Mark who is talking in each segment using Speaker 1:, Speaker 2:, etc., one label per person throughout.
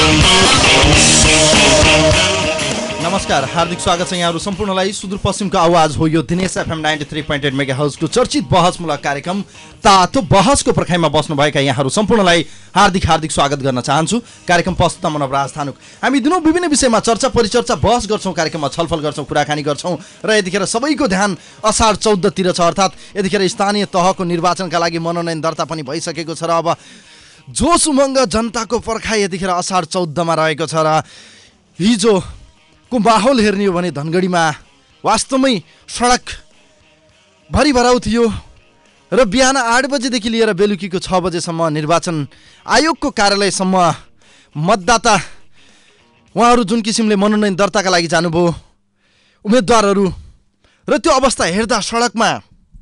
Speaker 1: नमस्कार, हार्दिक स्वागत छ यहाँहरू सम्पूर्णलाई। सुदूरपश्चिमको आवाज हो यो दिनेश एफएम 93.8 मेगाहर्जको चर्चित बहसमूलक कार्यक्रम तातो बहसको पर्खाइमा बस्नुभएका यहाँहरू सम्पूर्णलाई हार्दिक स्वागत गर्न चाहन्छु। कार्यक्रम प्रस्तुत म नवराज थानुक। हामी दिनौँ विभिन्न विषयमा चर्चा परिचर्चा बहस गर्छौँ, कार्यक्रममा छलफल गर्छौँ, कुराकानी गर्छौँ र यतिखेर सबैको ध्यान असार 14 छ, अर्थात् यतिखेर स्थानीय तहको निर्वाचनका लागि मनोनयन दर्ता पनि भइसकेको छ र अब जोस उमङ्ग जनताको पर्खाइ यतिखेर असार 14 रहेको छ र हिजो को माहौल हेर्ने हो भने धनगढीमा वास्तवमै सडक भरिभराउ थियो र बिहान 8 बजेदेखि लिएर बेलुकीको 6 बजेसम्म निर्वाचन आयोगको कार्यालयसम्म मतदाता उहाँहरू जुन किसिमले मनोनयन दर्ताका लागि जानुभयो उम्मेदवारहरू र त्यो अवस्था हेर्दा सडकमा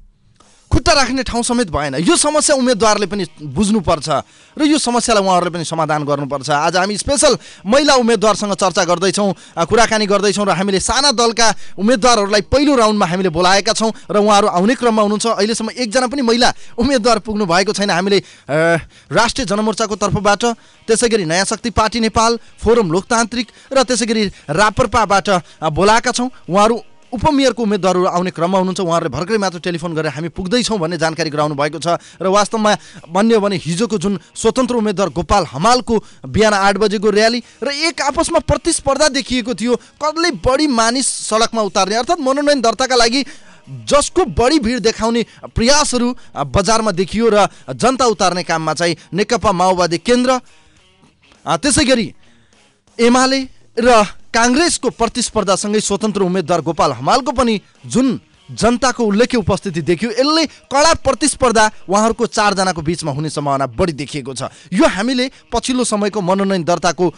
Speaker 1: खुट्टा राख्ने ठाउँ समेत भएन। यो समस्या उम्मेदवारले पनि बुझ्नुपर्छ र यो समस्यालाई उहाँहरूले पनि समाधान गर्नुपर्छ। आज हामी स्पेशल महिला उम्मेदवारसँग चर्चा गर्दैछौँ, कुराकानी गर्दैछौँ र हामीले साना दलका उम्मेदवारहरूलाई पहिलो राउन्डमा हामीले बोलाएका छौँ र उहाँहरू आउने क्रममा हुनुहुन्छ। अहिलेसम्म एकजना पनि महिला उम्मेदवार पुग्नु भएको छैन। हामीले राष्ट्रिय जनमोर्चाको तर्फबाट, त्यसै गरी नयाँ शक्ति पार्टी नेपाल, फोरम लोकतान्त्रिक र त्यसै गरी राप्रपाबाट बोलाएका छौँ। उहाँहरू उपमेयरको उम्मेदवारहरू आउने क्रममा हुनुहुन्छ। उहाँहरूले भर्खरै मात्र टेलिफोन गरेर हामी पुग्दैछौँ भन्ने जानकारी गराउनु भएको छ र वास्तवमा भन्यो भने हिजोको जुन स्वतन्त्र उम्मेदवार गोपाल हमालको बिहान 8 बजेको र्याली र एक आपसमा प्रतिस्पर्धा देखिएको थियो। कसले बढी मानिस सडकमा उतार्ने, अर्थात् मनोनयन दर्ताका लागि जसको बढी भिड देखाउने प्रयासहरू बजारमा देखियो र जनता उतार्ने काममा चाहिँ नेकपा माओवादी केन्द्र, त्यसै गरी एमाले र काङ्ग्रेसको प्रतिस्पर्धासँगै स्वतन्त्र उम्मेदवार गोपाल हमालको पनि जुन जनताको उल्लेख्य उपस्थिति देखियो, यसले कडा प्रतिस्पर्धा उहाँहरूको 4 जनाको बीचमा हुने सम्भावना बढी देखिएको छ। यो हामीले पछिल्लो समयको मनोनयन दर्ताको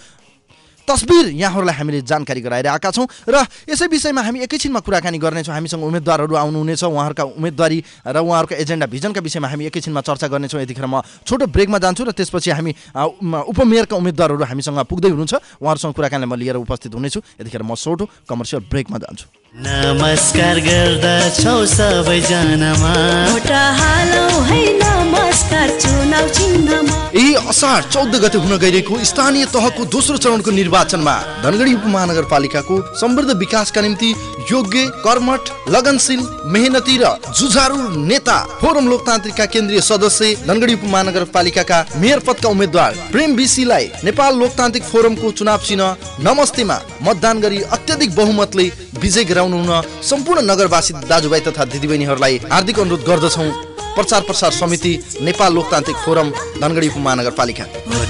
Speaker 1: तस्बिर यहाँहरूलाई हामीले जानकारी गराइरहेका छौँ र यसै विषयमा हामी एकैछिनमा कुराकानी गर्नेछौँ। हामीसँग उम्मेदवारहरू आउनुहुनेछ, उहाँहरूका उम्मेदवारी र उहाँहरूका एजेन्डा भिजनका विषयमा हामी एकैछिनमा चर्चा गर्नेछौँ। यतिखेर म छोटो ब्रेकमा जान्छु र त्यसपछि हामी उपमेयरका उम्मेदवारहरू हामीसँग पुग्दै हुनुहुन्छ, उहाँहरूसँग कुराकानीलाई म लिएर उपस्थित हुनेछु। यतिखेर म छोटो कमर्सियल ब्रेकमा जान्छु।
Speaker 2: नमस्कार गर्दछौ सबैजनामा, भोटा हालौ है नमस्कार चुनाव चिन्हमा।
Speaker 1: यही असार 14 गते हुन गइरहेको स्थानीय तहको दोस्रो चरणको निर्वाचनमा धनगढी उपमहानगरपालिकाको समृद्ध विकासका निम्ति योग्य, कर्मठ, लगनशील, मेहनती र जुझारु नेता फोरम लोकतान्त्रिकका केन्द्रीय सदस्य धनगढी उपमहानगरपालिकाका मेयर पदका उम्मेदवार प्रेम बिसीलाई नेपाल लोकतान्त्रिक फोरमको चुनाव चिन्ह नमस्तेमा मतदान गरी अत्यधिक बहुमतले विजय गराउनु हुन सम्पूर्ण नगरवासी दाजुभाइ तथा दिदीबहिनीहरूलाई हार्दिक अनुरोध गर्दछौँ। प्रचार प्रसार समिति नेपाल लोकतान्त्रिक फोरम धनगढी उपमहानगरपालिका।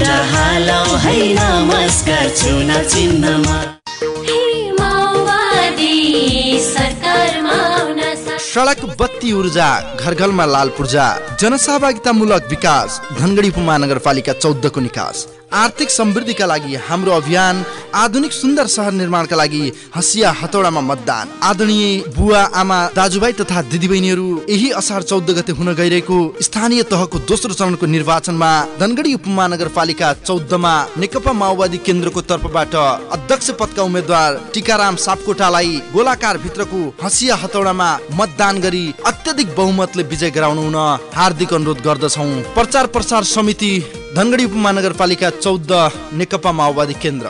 Speaker 1: सडक, बत्ती, ऊर्जा, घर घरमा लाल पूर्जा, जनसहभागितामूलक विकास, धनगढी उपमहानगरपालिका 14 को निकास। आर्थिक समृद्धिका लागि हाम्रो अभियान, आधुनिक सुन्दर शहर निर्माणका लागि हसिया हतौडामा मतदान। आदरणीय बुवा आमा दाजुभाइ तथा दिदीबहिनीहरू, यही असार 14 गते हुन गइरहेको स्थानीय तहको दोस्रो चरणको निर्वाचनमा धनगढी उपमहानगरपालिका 14 मा नेकपा माओवादी केन्द्रको तर्फबाट अध्यक्ष पदका उम्मेदवार टिकाराम सापकोटालाई गोलाकार भित्रको हसिया हतौडामा मतदान गरी अत्यधिक बहुमतले विजय गराउनु हुन हार्दिक अनुरोध गर्दछौँ। प्रचार प्रसार समिति धनगढी उपमहानगरपालिका 14 नेकपा माओवादी केन्द्र।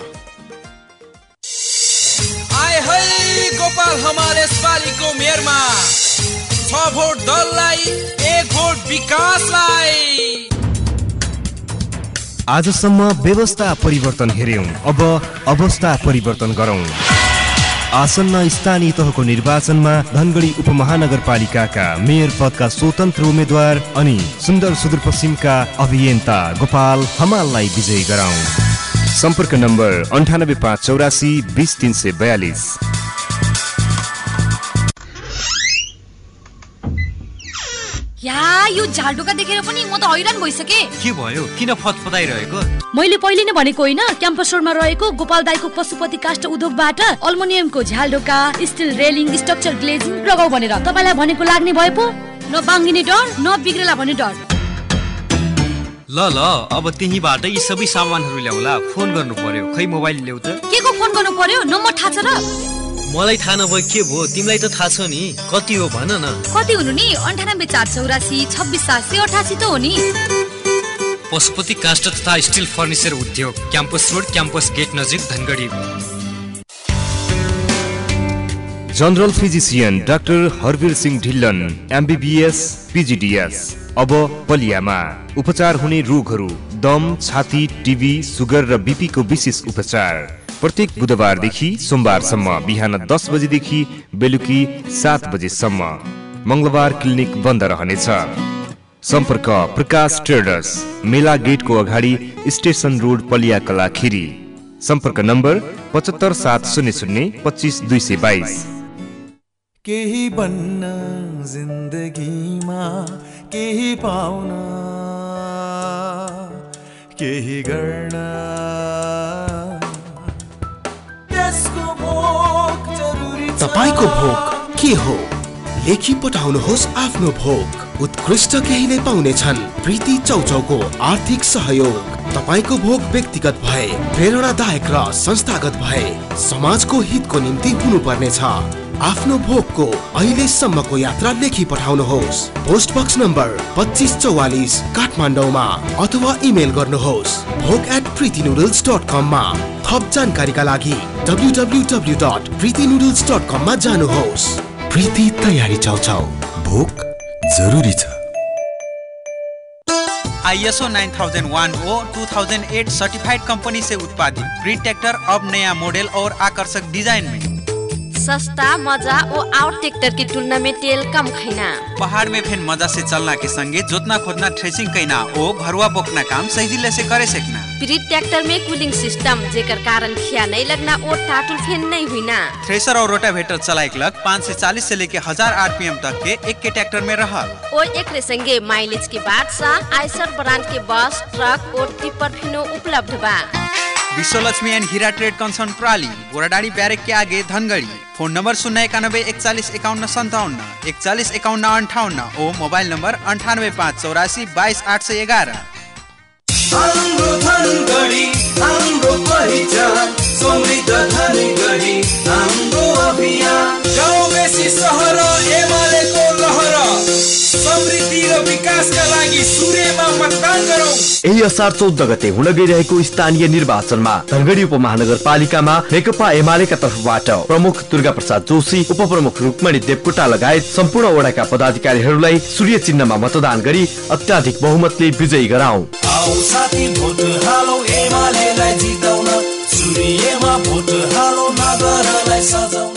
Speaker 3: आए है गोपाल हमारे पालिको मेयरमा 6 भोट दललाई, 1 भोट विकासलाई।
Speaker 4: आजसम्म व्यवस्था परिवर्तन हेर्यौं, अब अवस्था परिवर्तन गरौं। आसन्न स्थानीय तहको निर्वाचनमा धनगढी उपमहानगरपालिकाका मेयर पदका स्वतन्त्र उम्मेद्वार अनि सुन्दर सुदूरपश्चिमका अभियन्ता गोपाल हमाललाई विजयी गराउँ। सम्पर्क नम्बर 9858 20342।
Speaker 5: यो झालडोका देखेर पनि म त हैरान भइसके।
Speaker 3: के भयो, किन फतफताइरहेको?
Speaker 5: मैले पहिले नै भनेको होइन, क्याम्पस रोडमा रहेको गोपाल दाइको पशुपति काष्ठ उद्योगबाट अल्मुनियमको झालडोका, स्टिल रेलिङ, स्ट्रक्चर ग्लेजिङ लगाऊ भनेर तपाईलाई भनेको लाग्ने भए पो न बाङ्गिने डर न बिग्रेला भन्ने डर।
Speaker 3: ल अब त्यहीबाट यी सबै सामानहरू ल्याउला। फोन गर्नु पर्यो। खै मोबाइल ल्याउ त।
Speaker 5: के को फोन गर्नु पर्यो? नम्बर थाहा छ र?
Speaker 3: मलाई थाहा नभए के भयो, तिमीलाई त थाहा छ नि। कति हो भन न।
Speaker 5: कति हुनु नि? 98 484 26 788 त हो नि।
Speaker 3: पशुपति काष्ठ तथा स्टिल फर्निचर उद्योग, क्याम्पस रोड, क्याम्पस गेट नजिक, Dhangadhi.
Speaker 4: General physician doctor Harveer Singh Dhillon, MBBS PGDS। अब पलियामा उपचार हुने रोगहरू, दम, छाती, टिबी, सुगर र BP को विशेष उपचार प्रत्येक बुधबारदेखि सोमबारसम्म बिहान 10 बजेदेखि बेलुकी 7 बजेसम्म। मंगलबार क्लिनिक बन्द रहनेछ। सम्पर्क प्रकाश ट्रेडर्स, मेला गेटको अगाडि, स्टेशन रोड, पलिया कलाखिरी। सम्पर्क नम्बर 75 700 25 222।
Speaker 6: केही बन्न जिन्दगीमा, केही पाउन, केही गर्न, त्यसको भोग जरुरी छ।
Speaker 7: तपाईको भोग के हो? लेखी पठाउनुहोस् आफ्नो भोग। उत्कृष्ट केहीले पाउनेछन् प्रीति चौचौको आर्थिक सहयोग। तपाईको भोग व्यक्तिगत भए, प्रेरणादायक र संस्थागत भए समाजको हितको निम्ति हुनुपर्नेछ। आफ्नो भोगको अहिलेसम्मको यात्रा लेखी पठाउनुहोस्। पोस्ट बक्स नम्बर 2544 काठमाडौँमा अथवा इमेल गर्नुहोस् bhog@preetinoodles.com मा। थप जानकारीका लागि www.preetinoodles.com मा जानुहोस्। प्रीति तयारी चौचौ, भोग जरुरी छ।
Speaker 8: ISO 9001/2008 सर्टिफाइड कंपनी से उत्पादित प्रीत ट्रैक्टर अब नया मॉडल और आकर्षक डिजाइन में।
Speaker 9: सस्ता, मजा और आउट ट्रैक्टर की तुलना में तेल कम खाना।
Speaker 8: पहाड़ में फिर मजा से चलना के संगे जोतना खोदना ट्रेसिंग कहना ओ भरुआ बोकना काम सही दिले से करे सकना।
Speaker 9: प्रीत ट्रैक्टर में कूलिंग सिस्टम जेकर कारण खिया नहीं लगना और टाटुल फेन नहीं हुईना।
Speaker 8: थ्रेसर और रोटावेटर चलाइक लग 540 से लेके 1000 RPM तक के एक के ट्रैक्टर में रहा।
Speaker 9: और एक संगे माइलेज के बाद सा आइसर ब्रांड के बस, ट्रक और टिपर फिनो उपलब्ध बा।
Speaker 8: Vishwalaxmi and Hira trade concern प्राली, बोराडाड़ी बैरक के आगे, धनगढ़ी। फोन नंबर 091 41 51 57 41 51 58 और मोबाइल नंबर 98 584 22 811।
Speaker 6: हाम्रो धनगढी, हाम्रो पहिचान, समृद्ध धनगढी, हाम्रो अभियान। गाउँ बेसी सहर एमालेको लहर, समृद्धि र विकासका लागि सूर्यमा मतदान गरौँ।
Speaker 10: यही असार 14 गते हुन गइरहेको स्थानीय निर्वाचनमा धनगढी उपमहानगरपालिकामा नेकपा एमालेका तर्फबाट प्रमुख दुर्गा प्रसाद जोशी, उपप्रमुख रुक्मणी देवकोटा लगायत सम्पूर्ण वडाका पदाधिकारीहरूलाई सूर्य चिन्हमा मतदान गरी अत्याधिक बहुमतले विजयी गराउँ।
Speaker 6: आऊ साथी भोट हालौ एमालेलाई जिताउन, सूर्यमा भोट हालौ नगरलाई सजाउन।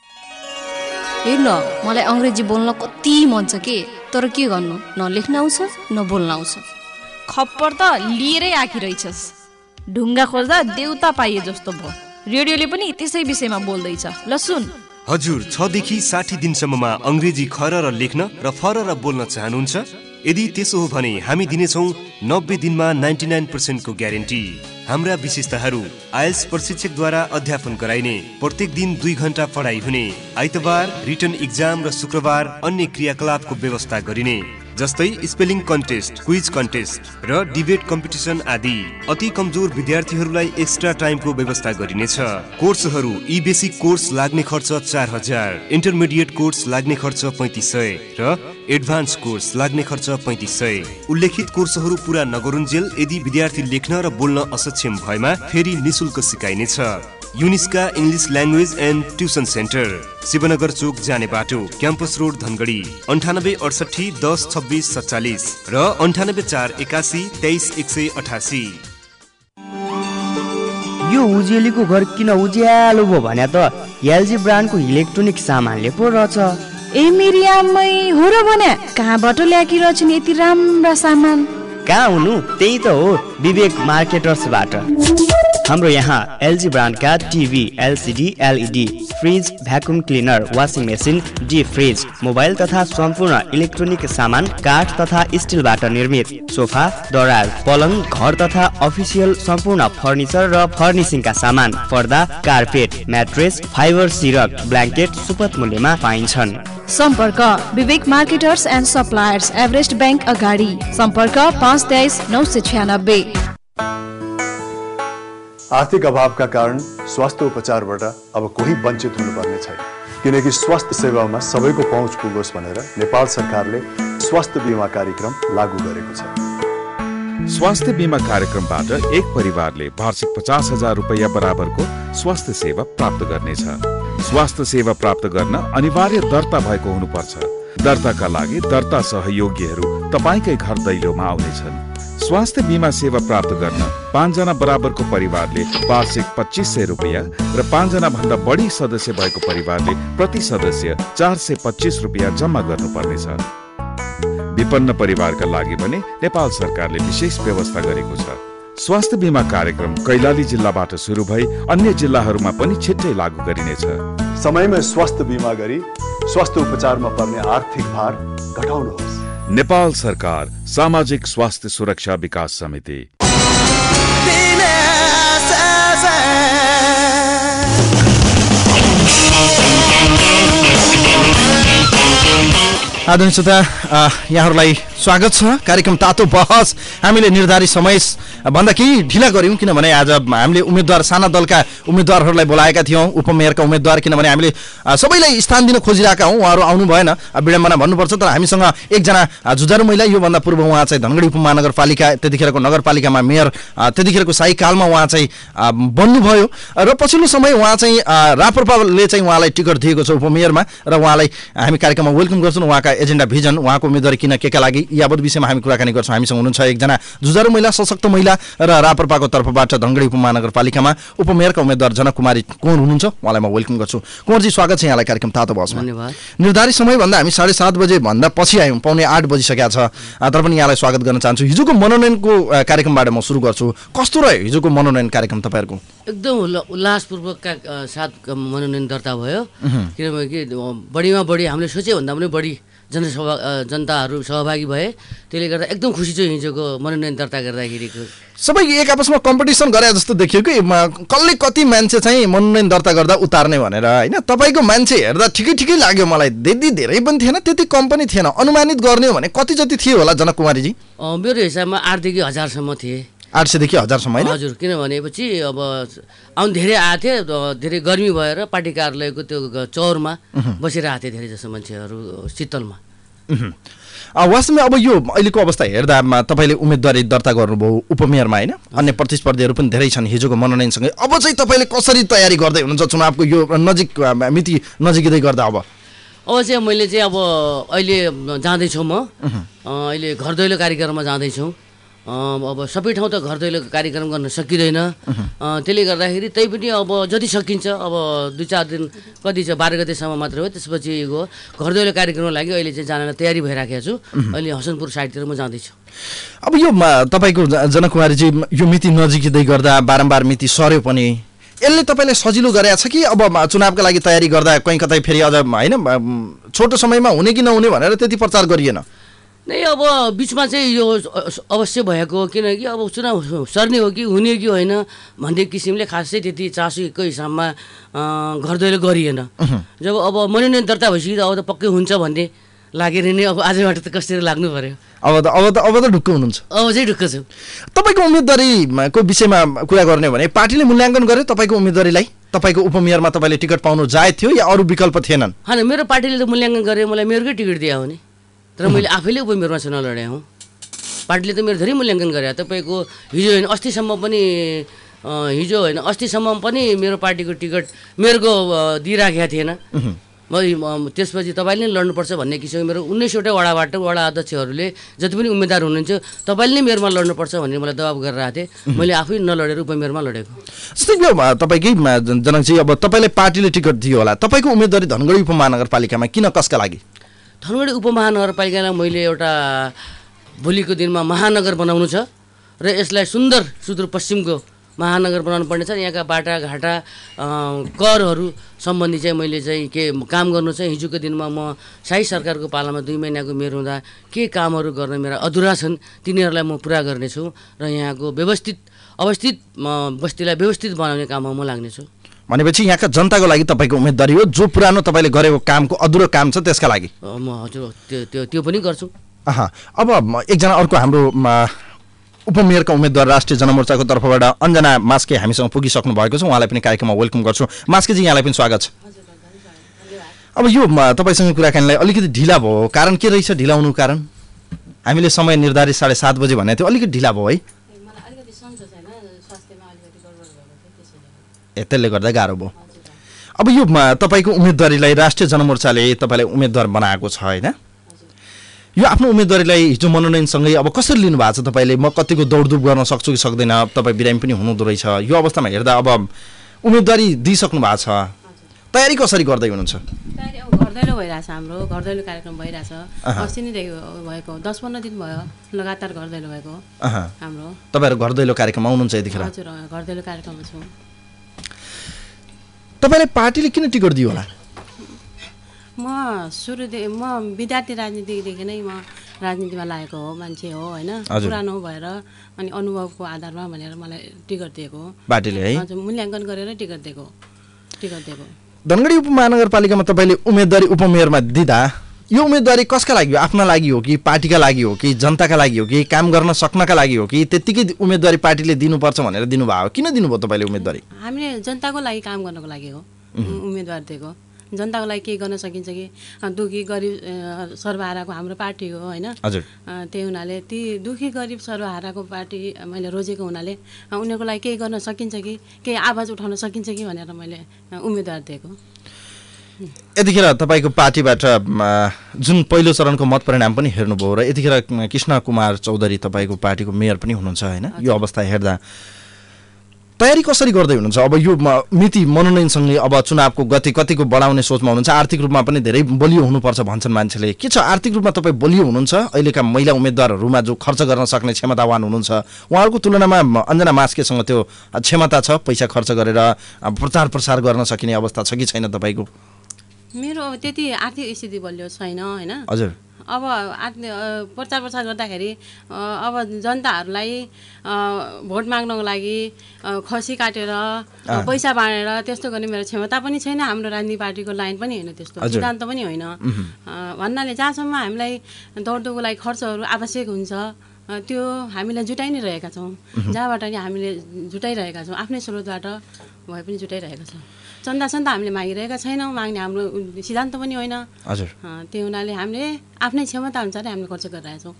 Speaker 5: हेर्न, मलाई अंग्रेजी बोल्न कति मन छ के, तर के गर्नु, न लेख्न आउँछ न बोल्न आउँछ।
Speaker 11: खप्पर त लिएरै आकी रहेछस्। ढुङ्गा खोज्दा देउता पाइए जस्तो भयो। रेडियोले पनि त्यसै विषयमा बोल्दैछ, ल सुन।
Speaker 4: हजुर 6 देखि 60 दिनसम्ममा अंग्रेजी खर र लेख्न र फर र बोल्न चाहनुहुन्छ? यदि त्यसो हो भने हामी दिनेछौँ 90 दिनमा 99% को ग्यारेन्टी। हाम्रा विशेषताहरू: आइएल्स प्रशिक्षकद्वारा अध्यापन गराइने, प्रत्येक दिन 2 घण्टा पढाइ हुने, आइतबार रिटन इक्जाम र शुक्रबार अन्य क्रियाकलापको व्यवस्था गरिने, जस्तै स्पेलिङ कन्टेस्ट, क्विज कन्टेस्ट र डिबेट कम्पिटिसन आदि। अति कमजोर विद्यार्थीहरूलाई एक्स्ट्रा टाइमको व्यवस्था गरिनेछ। कोर्सहरू: ई बेसिक कोर्स लाग्ने खर्च 4000, इन्टरमिडिएट कोर्स लाग्ने खर्च 3500 र एडभान्स कोर्स लाग्ने खर्च 3500। उल्लेखित कोर्सहरू पूरा नगरुन्जेल यदि विद्यार्थी लेख्न र बोल्न असक्षम भएमा फेरि निशुल्क सिकाइनेछ। Uniska English language and tuition center, Shivnagar Chowk जाने बाटो, क्याम्पस रोड, धनगढी। 98 68 10 26 47 र 98 4 81 23 188।
Speaker 12: यो उजेलीको घर किन उज्यालो भयो भने त एलजी ब्रान्डको इलेक्ट्रोनिक सामानले पो रहेछ।
Speaker 11: ए मेरी आमै हो र भने कहाँबाट ल्याकी रहेछ नि यति राम्रा सामान?
Speaker 12: कहाँ हुनु, त्यही त हो, विवेक मार्केटर्सबाट। हाम्रो यहाँ एलजी ब्रान्डका TV, LCD, LED, fridge, vacuum cleaner, washing machine, deep fridge, mobile तथा सम्पूर्ण इलेक्ट्रोनिक सामान काठ तथा स्टिलबाट निर्मित, सोफा, दराज, पलङ, घर तथा अफिसियल सम्पूर्ण फर्निचर र फर्निसिङका सामान, पर्दा, कारपेट, म्याट्रेस, फाइबर सिरक, ब्ल्याङ्केट सुपथ मूल्यमा पाइन्छन्।
Speaker 11: सम्पर्क Vivek marketers and suppliers, Everest bank अगाडि। सम्पर्क 523 996।
Speaker 13: आर्थिक अभावका कारण स्वास्थ्य उपचारबाट अब कोही वञ्चित हुनुपर्ने छैन, किनकि स्वास्थ्य सेवामा सबैको पहुँच पुगोस् भनेर नेपाल सरकारले स्वास्थ्य बीमा कार्यक्रम लागू गरेको छ।
Speaker 14: स्वास्थ्य बीमा कार्यक्रमबाट एक परिवारले वार्षिक 50,000 रुपैयाँ बराबरको स्वास्थ्य सेवा प्राप्त गर्नेछ। स्वास्थ्य सेवा प्राप्त गर्न अनिवार्य दर्ता भएको हुनुपर्छ। दर्ताका लागि दर्ता सहयोगीहरू तपाईँकै घर दैलोमा आउनेछन्। स्वास्थ्य बीमा सेवा प्राप्त गर्न 5 जना बराबरको परिवारले वार्षिक 2500 रुपैयाँ र 5 जना भन्दा बढी सदस्य भएको परिवारले प्रति सदस्य 425 रुपैयाँ जम्मा गर्नुपर्नेछ। विपन्न परिवारका लागि भने नेपाल सरकारले विशेष व्यवस्था गरेको छ। स्वास्थ्य बीमा कार्यक्रम कैलाली जिल्लाबाट सुरु भई अन्य जिल्लाहरूमा पनि छिट्टै लागू गरिनेछ।
Speaker 13: समयमा स्वास्थ्य बीमा गरी स्वास्थ्य उपचारमा पर्ने आर्थिक भार घटाउनुहोस्।
Speaker 14: नेपाल सरकार सामाजिक स्वास्थ्य सुरक्षा विकास समिति।
Speaker 1: आदरणीय श्रोता, यहाँहरूलाई स्वागत छ। कार्यक्रम तातो बहस हामीले निर्धारित समय भन्दा केही ढिला गऱ्यौँ, किनभने आज हामीले उम्मेदवार साना दलका उम्मेदवारहरूलाई बोलाएका थियौँ, उपमेयरका उम्मेदवार, किनभने हामीले सबैलाई स्थान दिन खोजिरहेका हौँ। उहाँहरू आउनु भएन, विडम्बना भन्नुपर्छ। तर हामीसँग एकजना जुझारु महिला, योभन्दा पूर्व उहाँ चाहिँ धनगढी उपमहानगरपालिका, त्यतिखेरको नगरपालिकामा मेयर, त्यतिखेरको शाहीकालमा उहाँ चाहिँ बन्नुभयो र पछिल्लो समय उहाँ चाहिँ राप्रपाले चाहिँ उहाँलाई टिकट दिएको छ उपमेयरमा, र उहाँलाई हामी कार्यक्रममा वेलकम गर्छौँ। उहाँका एजेन्डा भिजन, उहाँको उम्मेदवारी किन केका लागि यावत विषयमा हामी कुराकानी गर्छौँ। हामीसँग हुनुहुन्छ एकजना जुझारु महिला, सशक्त महिला र राप्रपाको तर्फबाट धनगढी उपमहानगरपालिकामा उपमेयरका उम्मेदवार जनक कुमारी कोर हुनुहुन्छ। उहाँलाई म वेलकम गर्छु। कुँवरजी, स्वागत छ यहाँलाई कार्यक्रम तातो बहसमा।
Speaker 15: धन्यवाद।
Speaker 1: निर्धारित समयभन्दा हामी 7:30 बजे भन्दा पछि आयौँ, 7:45 बजिसकेका छ। तर पनि यहाँलाई स्वागत गर्न चाहन्छु। हिजोको मनोनयनको कार्यक्रमबाट म सुरु गर्छु। कस्तो रह्यो हिजोको मनोनयन कार्यक्रम तपाईँहरूको?
Speaker 15: एकदम उल्लासपूर्वकका साथ मनोनयन दर्ता भयो, किनभने बढीमा बढी हामीले सोचे भन्दा पनि बढी जनताहरू सहभागी भए। त्यसले गर्दा एकदम खुसी छु हिजोको मनोनयन दर्ता गर्दाखेरिको। सबै
Speaker 1: एक आपसमा कम्पिटिसन गरे जस्तो देखियो कि कसले कति मान्छे चाहिँ मनोनयन दर्ता गर्दा उतार्ने भनेर, होइन? तपाईँको मान्छे हेर्दा ठिकै लाग्यो मलाई। त्यति धेरै पनि थिएन, त्यति कम पनि थिएन। अनुमानित गर्ने हो भने कति जति थियो होला जनक कुमारीजी?
Speaker 15: मेरो हिसाबमा 8 देखि 1000सम्म थिए।
Speaker 1: 800 देखि 1000सम्म, होइन?
Speaker 15: हजुर, किनभनेपछि अब आउनु धेरै आएको थियो, धेरै गर्मी भएर पार्टी कार्यालयको त्यो चौरमा बसिरहेको थिए धेरै जसो मान्छेहरू शीतलमा।
Speaker 1: वास्तवमा अब यो अहिलेको अवस्था हेर्दा तपाईँले उम्मेदवारी दर्ता गर्नुभयो उपमेयरमा, होइन? अन्य प्रतिस्पर्धीहरू पनि धेरै छन् हिजोको मनोनयनसँगै। अब चाहिँ तपाईँले कसरी तयारी गर्दै हुनुहुन्छ चुनावको यो नजिक मिति नजिकै गर्दा? अब
Speaker 15: चाहिँ मैले चाहिँ अब अहिले जाँदैछु, म अहिले घर दैलो कार्यक्रममा जाँदैछु। अब सबै ठाउँ त घर दैलो कार्यक्रम गर्न सकिँदैन, त्यसले गर्दाखेरि त्यही पनि अब जति सकिन्छ, अब 2-4 दिन कति छ 12 गतेसम्म मात्र हो, त्यसपछि घर दैलो कार्यक्रमको लागि अहिले चाहिँ जानलाई तयारी भइराखेको छु। अहिले हसनपुर साइडतिर म जाँदैछु।
Speaker 1: अब यो तपाईँको जनक कुमारीजी, यो मिति नजिकै गर्दा बारम्बार मिति सर्यो पनि, यसले तपाईँले सजिलो गरेको छ कि अब चुनावका लागि तयारी गर्दा कहीँ कतै फेरि अझ, होइन, छोटो समयमा हुने कि नहुने भनेर त्यति प्रचार गरिएन?
Speaker 15: नै, अब बिचमा चाहिँ यो अवश्य भएको, किनकि अब चुनाव सर्ने हो कि हुने कि होइन भन्ने किसिमले खासै त्यति चासोको हिसाबमा घर दैलो गरिएन। जब अब मनोनयन दर्ता भइसक्यो अब त पक्कै हुन्छ भन्ने लागेर नै अब आजबाट त कसरी लाग्नु पर्यो।
Speaker 1: अब त ढुक्क हुनुहुन्छ?
Speaker 15: अब चाहिँ ढुक्क छु।
Speaker 1: तपाईँको उम्मेदवारीको विषयमा कुरा गर्ने भने पार्टीले मूल्याङ्कन गर्यो तपाईँको उम्मेदवारीलाई? तपाईँको उपमेयरमा तपाईँले टिकट पाउनु जायज थियो या अरू विकल्प थिएनन्?
Speaker 15: होइन, मेरो पार्टीले त मूल्याङ्कन गरे, मलाई मेयरकै टिकट दिए हो नि, तर मैले आफैले उपमेयरमा चुनाव लडेँ हुँ। पार्टीले त मेरो धेरै मूल्याङ्कन गरे। तपाईँको हिजो होइन अस्तिसम्म पनि मेरो पार्टीको टिकट मेयरको दिइराखेको थिएन। त्यसपछि तपाईँले नै लड्नुपर्छ भन्ने किसिमको मेरो 19वटा वडाबाट वडा अध्यक्षहरूले जति पनि उम्मेदवार हुनुहुन्छ तपाईँले नै मेयरमा लड्नुपर्छ भन्ने मलाई दबाब गरिरहेको थिएँ। मैले आफै नलडेर उपमेयरमा लडेको।
Speaker 1: जस्तै यो तपाईँकै जनकजी, अब तपाईँलाई पार्टीले टिकट दियो होला, तपाईँको उम्मेदवारी धनगढी उपमहानगरपालिकामा किन, कसका लागि?
Speaker 15: धनगढी उपमहानगरपालिकालाई मैले एउटा भोलिको दिनमा महानगर बनाउनु छ र यसलाई सुन्दर सुदूरपश्चिमको महानगर बनाउनु पर्ने छ। यहाँका बाटाघाटा करहरू सम्बन्धी चाहिँ मैले चाहिँ के काम गर्नु छ। हिजोको दिनमा म शाही सरकारको पालामा 2 महिनाको मेयर हुँदा के कामहरू गर्न मेरा अधुरा छन् तिनीहरूलाई म पुरा गर्नेछु र यहाँको अवस्थित बस्तीलाई व्यवस्थित बनाउने काममा म लाग्नेछु।
Speaker 1: भनेपछि यहाँका जनताको लागि तपाईँको उम्मेदवारी हो, जो पुरानो तपाईँले गरेको कामको अधुरो काम छ त्यसका लागि?
Speaker 15: म हजुर त्यो पनि गर्छु।
Speaker 1: अब एकजना अर्को हाम्रो उपमेयरका उम्मेदवार राष्ट्रिय जनमोर्चाको तर्फबाट अन्जना मास्के हामीसँग पुगिसक्नु भएको छ। उहाँलाई पनि कार्यक्रममा वेलकम गर्छु। मास्केजी, यहाँलाई पनि स्वागत छ। अब यो तपाईँसँग कुराकानीलाई अलिकति ढिला भयो, कारण के रहेछ ढिला हुनुको कारण? हामीले समय निर्धारित 7:30 बजे भनेको थियो, अलिकति ढिला भयो है। त्यसले गर्दा गाह्रो भयो। अब यो तपाईँको उम्मेदवारीलाई राष्ट्रिय जनमोर्चाले तपाईँलाई उम्मेदवार बनाएको छ होइन? यो आफ्नो उम्मेदवारीलाई हिजो मनोनयनसँगै अब कसरी लिनु भएको छ तपाईँले? म कतिको दौडधुप गर्न सक्छु कि सक्दैन, तपाईँ बिरामी पनि हुनुहुँदो रहेछ, यो अवस्थामा हेर्दा अब उम्मेदवारी दिइसक्नु भएको छ, तयारी कसरी गर्दै हुनुहुन्छ?
Speaker 16: तयारी अब घरदैलो भइरहेछ, हाम्रो घरदैलो कार्यक्रम भइरहेछ। अस्ति नैदेखि भएको 10-15 दिन भयो लगातार घरदैलो भएको हाम्रो।
Speaker 1: तपाईँहरू घरदैलो कार्यक्रम आउनुहुन्छ यतिखेर?
Speaker 16: हजुर, घरदैलो कार्यक्रममा छु।
Speaker 1: तपाईँलाई पार्टीले किन टिकट दियो होला?
Speaker 16: म विद्यार्थी राजनीतिदेखि नै म राजनीतिमा लागेको हो मान्छे हो होइन, पुरानो भएर अनि अनुभवको आधारमा भनेर मलाई टिकट दिएको हो
Speaker 1: पार्टीले है।
Speaker 16: हजुर, मूल्याङ्कन गरेर टिकट दिएको।
Speaker 1: धनगढी उपमहानगरपालिकामा तपाईँले उम्मेदवारी उपमेयरमा दिँदा यो उम्मेदवारी कसका लागि हो? आफ्ना लागि हो कि पार्टीका लागि हो कि जनताका लागि हो कि काम गर्न सक्नका लागि हो कि त्यतिकै उम्मेदवारी पार्टीले दिनुपर्छ भनेर दिनुभयो? किन दिनुभयो तपाईँले उम्मेदवारी?
Speaker 16: हामीले जनताको लागि काम गर्नको लागि हो उम्मेदवार दिएको। जनताको लागि केही गर्न सकिन्छ कि? दुखी गरिब सर्वहाराको हाम्रो पार्टी हो होइन?
Speaker 1: हजुर।
Speaker 16: त्यही हुनाले ती दुखी गरिब सर्वहाराको पार्टी मैले रोजेको हुनाले उनीहरूको लागि केही गर्न सकिन्छ कि, केही आवाज उठाउन सकिन्छ कि भनेर मैले उम्मेदवार दिएको।
Speaker 1: यतिखेर तपाईँको पार्टीबाट जुन पहिलो चरणको मत परिणाम पनि हेर्नुभयो र यतिखेर कृष्ण कुमार चौधरी तपाईँको पार्टीको मेयर पनि हुनुहुन्छ होइन? यो अवस्था हेर्दा तयारी कसरी गर्दै हुनुहुन्छ? अब यो मिति मनोनयनसँगै अब चुनावको गति कतिको बढाउने सोचमा हुनुहुन्छ? आर्थिक रूपमा पनि धेरै बलियो हुनुपर्छ भन्छन् मान्छेले, के छ आर्थिक रूपमा तपाईँ बलियो हुनुहुन्छ? अहिलेका महिला उम्मेदवारहरूमा जो खर्च गर्न सक्ने क्षमतावान हुनुहुन्छ, उहाँहरूको तुलनामा अञ्जना मास्केसँग त्यो क्षमता छ पैसा खर्च गरेर प्रचार प्रसार गर्न सकिने अवस्था छ कि छैन तपाईँको?
Speaker 16: मेरो त्यति आर्थिक स्थिति बलियो छैन होइन।
Speaker 1: हजुर।
Speaker 16: अब प्रचार प्रसार गर्दाखेरि अब जनताहरूलाई भोट माग्नको लागि खसी काटेर पैसा बाँडेर त्यस्तो गर्ने मेरो क्षमता पनि छैन। हाम्रो राजनीतिक पार्टीको लाइन पनि होइन, त्यस्तो सिद्धान्त पनि होइन। भन्नाले जहाँसम्म हामीलाई दौडको लागि खर्चहरू आवश्यक हुन्छ त्यो हामीलाई जुटाइ नै रहेका छौँ, जहाँबाट नि हामीले जुटाइरहेका छौँ, आफ्नै स्रोतबाट भए पनि जुटाइरहेका छौँ। चन्दा हामीले मागिरहेका छैनौँ, माग्ने हाम्रो सिद्धान्त पनि होइन।
Speaker 1: हजुर।
Speaker 16: त्यो हुनाले हामीले आफ्नै क्षमता अनुसार हामीले खर्च गरिरहेछौँ।